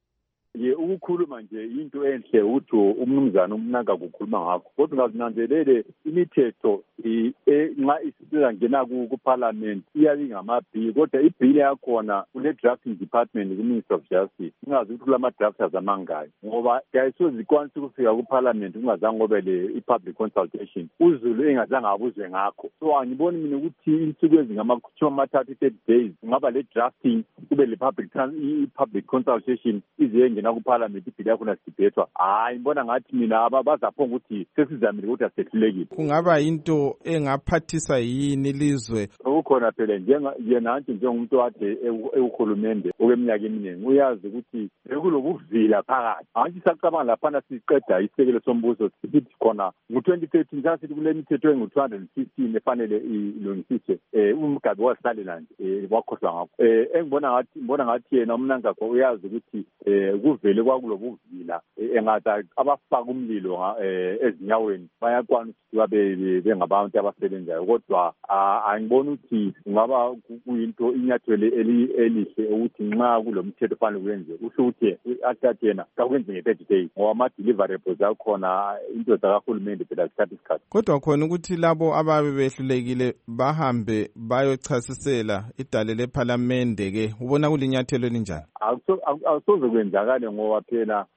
Ukukhuluma nje into enhle ukuthi umnumzana uMnangagwa ukhuluma ngakho, kodwa ungazinanzelele imithetho nxa isizangena kuParliament iyabe ingamabhili, kodwa ibhili yakhona kule-drafting department ku-Minister of Justice ingazi ukuthi kulama-drafters amangaki, ngoba kayisoze ikwanise ukufika kuParliament kungazange kube i-public consultation uzulu engazange abuzwe ngakho. So angiboni mina ukuthi insuku ezingama-30 days kungaba le-drafting kube le-public consultation izengena kuParliament ibhili yakhona sidebethwa. Hayi, ngibona ngathi mina bazaphonga ukuthi sesizamile ukuthi asehlulekile. Kungaba into engaphathisa yini ilizwe? Ukukhona phela njengathi njengomuntu ade ewuhulumende okweminyaka eminingi uyazi ukuthi bekulokuvila phakathi. Angithi sacabanga laphana siqeda isekelo sombuso sithi khona ngo-2013 sasithi kule mithetho engu-215 efanele ilungisiswe umgabi wasalela nje wakhohlwa ngakho. Ngibona ngathi yena uMnangagwa uyazi ukuthi kuvele kwakulokuvila engathi abafaka umlilo ezinyaweni bayakwana ukuthi bengabantu abasebenzayo, kodwa angiboni ukuthi kungaba kuyinto inyathelo elihle ukuthi nxa kulomthetho fanele kuyenze usho ukuthi athathe yena kakwenze nge-30 days ngoba ama-deliverables akhona into zakahulumende phela zithatha isikhathi. Kodwa khona ukuthi labo ababe behlulekile bahambe bayochasisela idale lephalamende-ke ubona kulinyathelo elinjani? Akusoze kwenzakale ngoba phela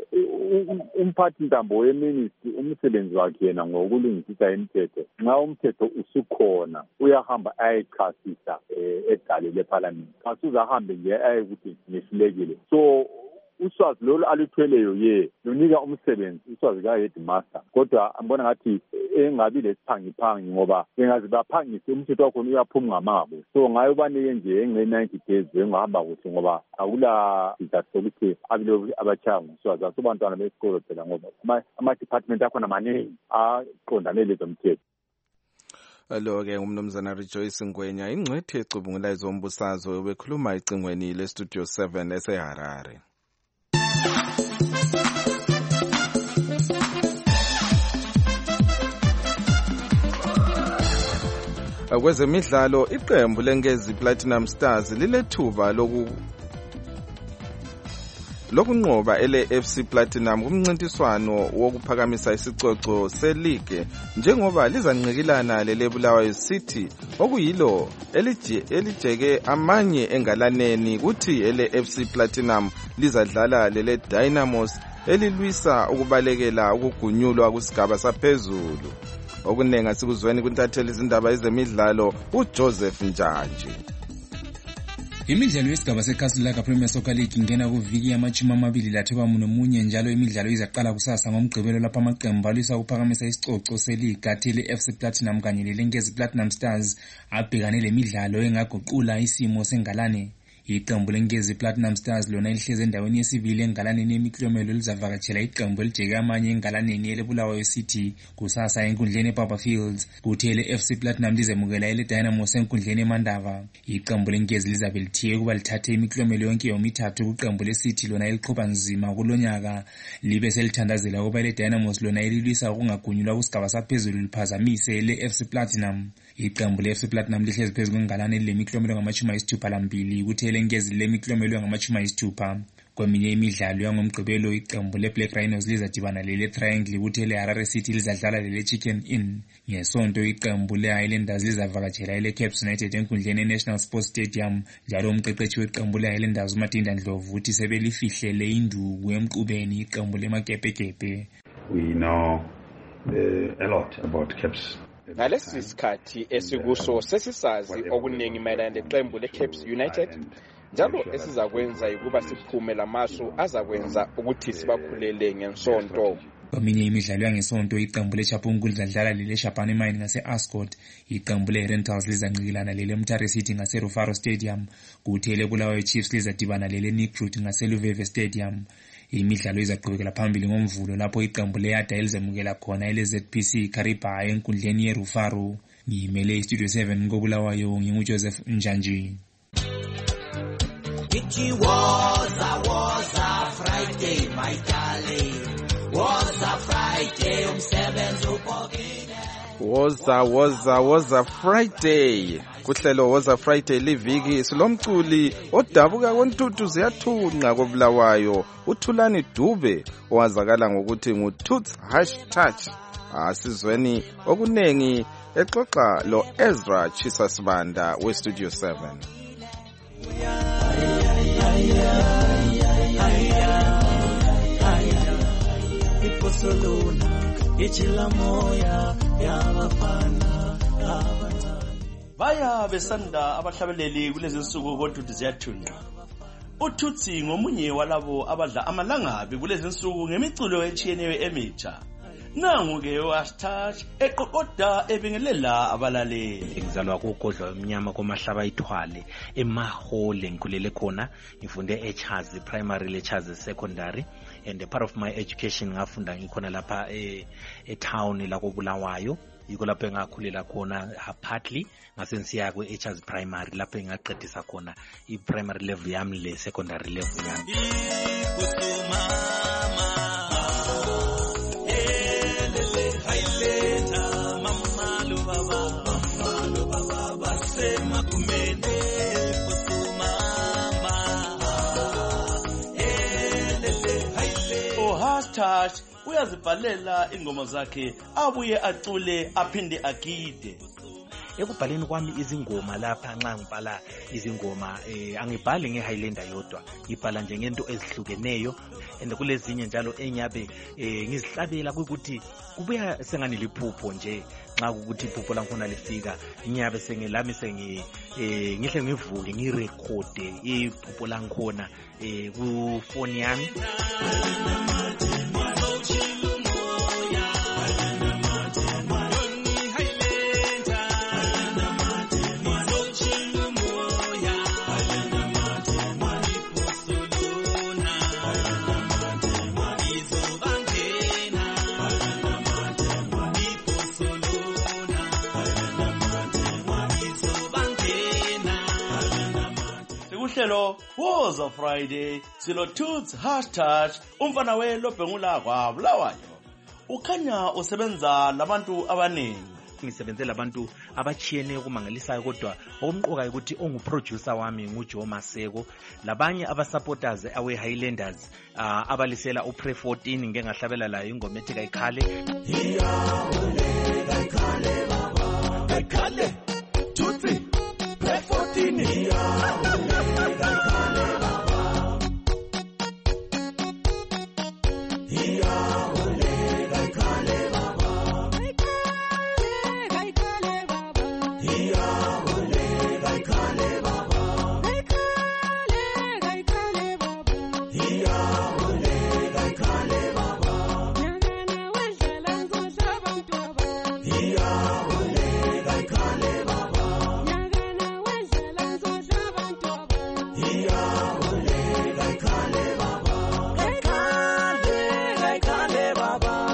umphathintambo weministry umsebenzi wakhe yena ngokulungisisa imithetho. Nxa umthetho usukhona uyahamba ayichasisa edale lephalamende, kasuze ahambe nje ayekuthi nehlulekile. So uswazi lolu aluthweleyo lunika umsebenzi uswazi ka-headmaster, kodwa ngibona ngathi engabi lesiphangiphangi ngoba bengazi baphangise umthetho wakhona uyaphuma ngamabo. So ngayo banike nje enxe-90 days engahamba kuhle ngoba akula sizathu sokuthi abile abachaya ngoswazi asubantwana besikolo phela ngoba ama-department akhona maningi aqondane lezomthetho. Lo-ke umnumzana Rejoice Ngwenya ingcwethe ecubungula ezombusazwe ubekhuluma ecingweni le-Studio 7 eseHarare. Kwezemidlalo iqembu leNgezi Platinum Stars lilethuba lokunqoba ele-FC Platinum kumncintiswano wokuphakamisa isicoco seleague njengoba lizanqikilana leleBulawayo City okuyilo elijeke amanye engalaneni kuthi ele-FC Platinum lizadlala lele Dynamos elilwisa ukubalekela ukugunyulwa kusigaba saphezulu. Okunenga sikuzweni kwintatheli izindaba ezemidlalo uJoseph Njanji. Imidlalo yesigaba seKasilaka Premier Soccer League ingena kuviki yama-24 njalo imidlalo izaqala kusasa ngoMgqibelo lapha amaqembu alwisa ukuphakamisa isicoco seleague athile FC Platinum kanye leLenkezi Platinum Stars abhekane lemidlalo engaguqula isimo sengalane. Iqembu leNgezi Platinum Stars lona lihleze endaweni yesibili engalaneni yemiklomelo lizavakatshela iqembu elijeke amanye engalaneni eleBulawayo City kusasa enkundleni eBaba Fields, kuthi ele-FC Platinum lizemukela ele-Dynamos enkundleni eMandava. Iqembu leNgezi lizabe lithiye ukuba lithathe imiklomelo yonke yomithathu kuqembu leCity lona eliqhuba nzima kulonyaka libe selithandazela ukuba ele-Dynamos lona elilwisa ukungagunyulwa kusigaba saphezulu liphazamise ele-FC Platinum. Iqembu le-FC Platinum lihlezi phezu kwengalane lemiklomelo ngama-62 kuthi ngezi lemiklomelwe ngama-60. Kweminye imidlalo yangomgqibelo iqembu le-Black Rhinos lizadibana lele-Triangle kuthi ele-Harare City lizadlala lele-Chicken Inn. Ngesonto iqembu le-Highlanders lizavakatshela ele-Caps United enkundleni e-National Sports Stadium, njalo umqeqeshi weqembu le-Highlanders uMatinda Ndlovu uthi sebelifihlele induku emqubeni iqembu lemakepekepe. We know a lot about Caps. Ngalesi sikhathi esikuso sesisazi okuningi mayelana leqembu le-Caps United, njalo esizakwenza ukuba siphume lamasu azakwenza ukuthi sibakhulele ngensonto. Kweminye imidlalo yangesonto iqembu leChapungu lidlala lele-Shabane Mine ngase-Ascot, iqembu le-Rentals lizancikilana lele-Mutare City ngase-Rufaro Stadium, kuthi ele-Bulawayo Chiefs lizadibana lele-Nikrut ngase-Luveve Stadium. Imidlalo izaqhubekela phambili ngoMvulo lapho iqembu le-Yada elizemukela khona ele-ZPC Kariba enkundleni ye-Rufaro. Ngimele iStudio 7 koBulawayo, nginguJoseph Njanji. It was a Friday, my darling. Was a Friday, umsebenzi ubhokile. Was a Friday. Kuhlelo was a Friday liviki silomculi odabuka kontuthu ziyathunqa koBulawayo uThulani Dube owazakala ngokuthi nguToots #. Asizweni okunengi exoxa lo Ezra Chisasibanda weStudio 7. Baya besanda abahlabeleli kulezi insuku kontuthu ziyathunqa. uTutsi ngomunye walabo abadla amalangabi kulezi insuku ngemiculo etshiyeneyo emitsha. Nangu-ke wasithatha eqoqoda ebingelela abalaleli. Ngizalwa kugodla omnyama komahlaba ithwale eMahole ngikhulele khona, ngifunde eChazi primary leChazi secondary, and a part of my education ngafunda ngikhona lapha town la koBulawayo. Yiko lapho engakhulela khona partly ngase nsiya kweChazi primary lapho engaqedisa khona i-primary level yami le secondary level yami. Touch uyazibhalela ingoma zakhe abuye acule aphinde agide. Ekubhaleni kwami izingoma lapha nxa ngibhala izingoma angibhali ngeHighlander yodwa, ngibhala nje ngento ezihlukeneyo, and kulezinye njalo enyabe ngizihlabela ukuthi kubuya sengani liphupho nje. Nxa ukuthi iphupho lakhona lifika ngiyabe sengilami ngihle ngivuke ngirekhode iphupho lakhona ku phone yami. Kuhlelo was a Friday silo Toots #, umfana weLobhengula kwaBulawayo. Ukhanya usebenza labantu abaningi. Ngisebenzela abantu abachiyeneyo kumangalisayo, kodwa okumqoka ukuthi onguproducer wami nguJoe Maseko, labanye abasupporters awe-Highlanders abalisela uPre 14 ngeke ngahlabela layo ingoma ethi kayikhale. Kayikhale baba, kayikhale Tutsi Pre 14.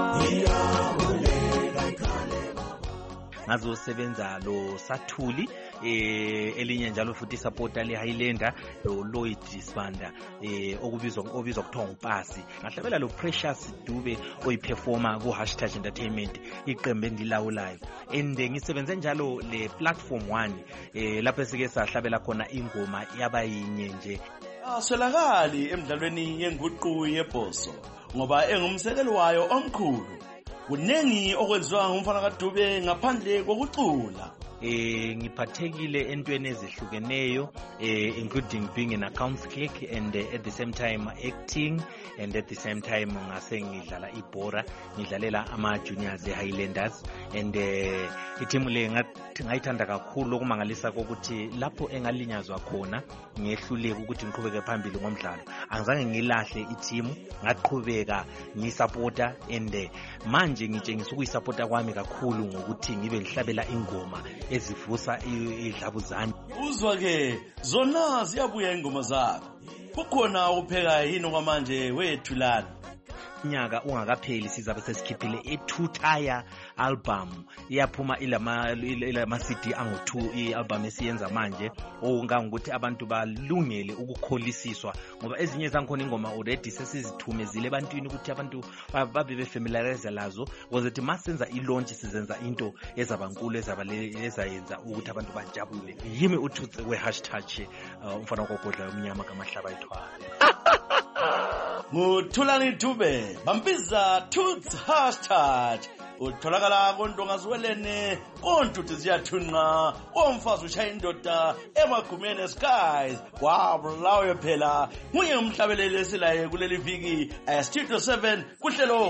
Ngazosebenza lo Sathuli elinye njalo futhi isupporter le-Highlander Lloyd Sibanda obizwa kuthiwa ngupasi. Ngahlabela lo Precious Dube oyiperforma ku-Hashtag Entertainment, iqembu endilawulayo, and ngisebenze njalo le Platform 1 lapho esike sahlabela khona ingoma yabayinye nje. Aswelakali emidlalweni yenguqu yebhoso ngoba engumsekeli wayo omkhulu. Kuningi okwenziwa ngumfana kaDube ngaphandle kokucula. Ngiphathekile entweni ezihlukeneyo, including being an accounts clerk and at the same time acting, and at the same time ngase ngidlala ibhora, ngidlalela ama-juniors e-Highlanders, and iteam le ngayithanda kakhulu. Okumangalisa kokuthi lapho engalinyazwa khona ngehluleka ukuthi ngiqhubeke phambili ngomdlalo, angizange ngilahle iteam, ngaqhubeka ngiyisupporta, and manje ngitshengisa ukuyisupporta kwami kakhulu ngokuthi ngibe ngihlabela ingoma ezivusa idlabuzane. Uzwa ke zona ziyabuya ingoma zakho. Kukhona upheka yini kwamanje wethu lana? Nyaka ungakapheli sizabe sesikhiphile i-2-tire album, iyaphuma ilama CD angu-2, i-album esiyenza manje okungangokuthi abantu balungele ukukholisiswa, ngoba ezinye zangikhona ingoma already sesizithumezile ebantwini ukuthi abantu babe befamiliarize lazo, because ethi masenza i-launch sizenza into ezabankulu ezayenza ukuthi abantu bajabule. Yimi uThutse we-Hashtag umfana kogodla omnyama kamahlaba ethwala. Nguthulani Dube bambiza Toots Hashtag. Utholakala koNdongaziwelene, koNtuthi ziyathunqa, komfazi ushaya indoda emagumeni skies. Wabulawe phela nguye umhlabeleli esilaye kuleli viki Studio 7 kuhlelo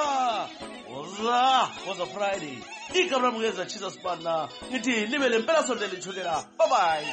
Woza Friday. Igabra Mugeza Chisa Spanna ngithi libe lempela sonto lithuleka. Bye bye.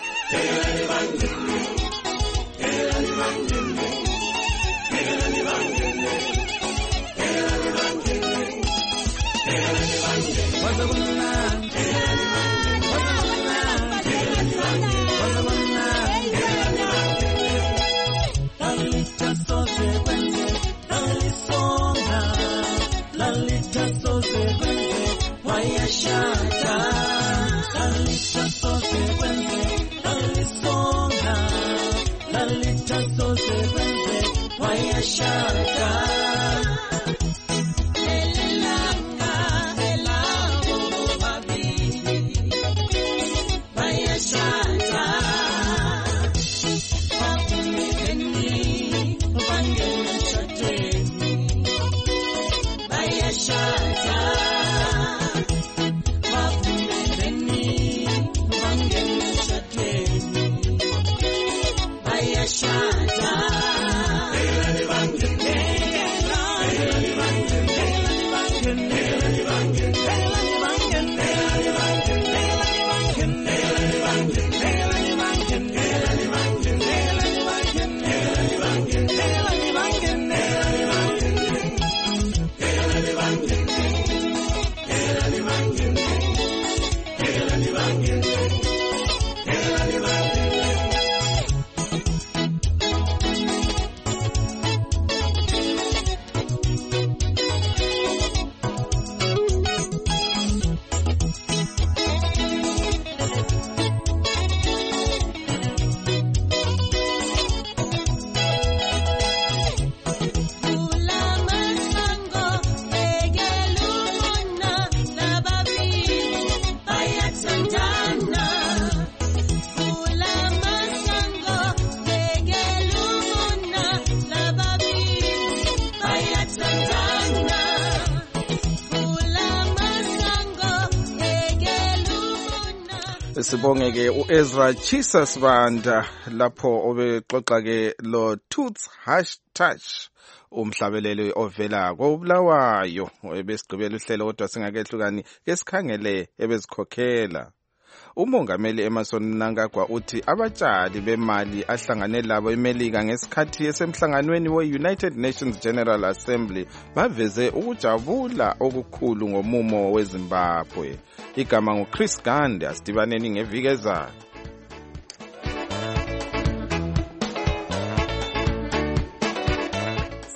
Sibonge ke uEzra Chisa Sibanda lapho obexoxa ke lo Toots Hashtag umhlabeleli ovela koBulawayo ebesigqibela uhlelo kodwa singakehlukani ke sikhangele ebezikhokhela. Umongameli Emmerson Mnangagwa uthi abatshali bemali ahlangane labo eMelika ngesikhathi esemhlanganweni we-United Nations General Assembly baveze ukujabula okukhulu ngomumo weZimbabwe. Igama nguChris Gande, asidibaneni ngeviki ezayo.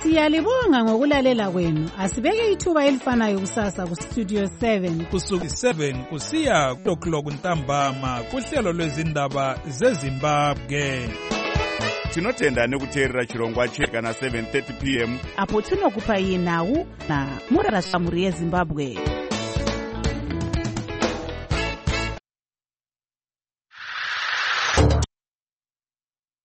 Siyalibonga ngokulalela kwenu. Asibeke ithuba elifanayo kusasa kustudio 7 kusuku 7 kusiya ku-o'clock ntambama kuhlelo lwezindaba zeZimbabwe. Tinotenda nekuteerera chirongwa chekana 7:30 p.m. apo tinokupa nawu na murarashamuri yeZimbabwe.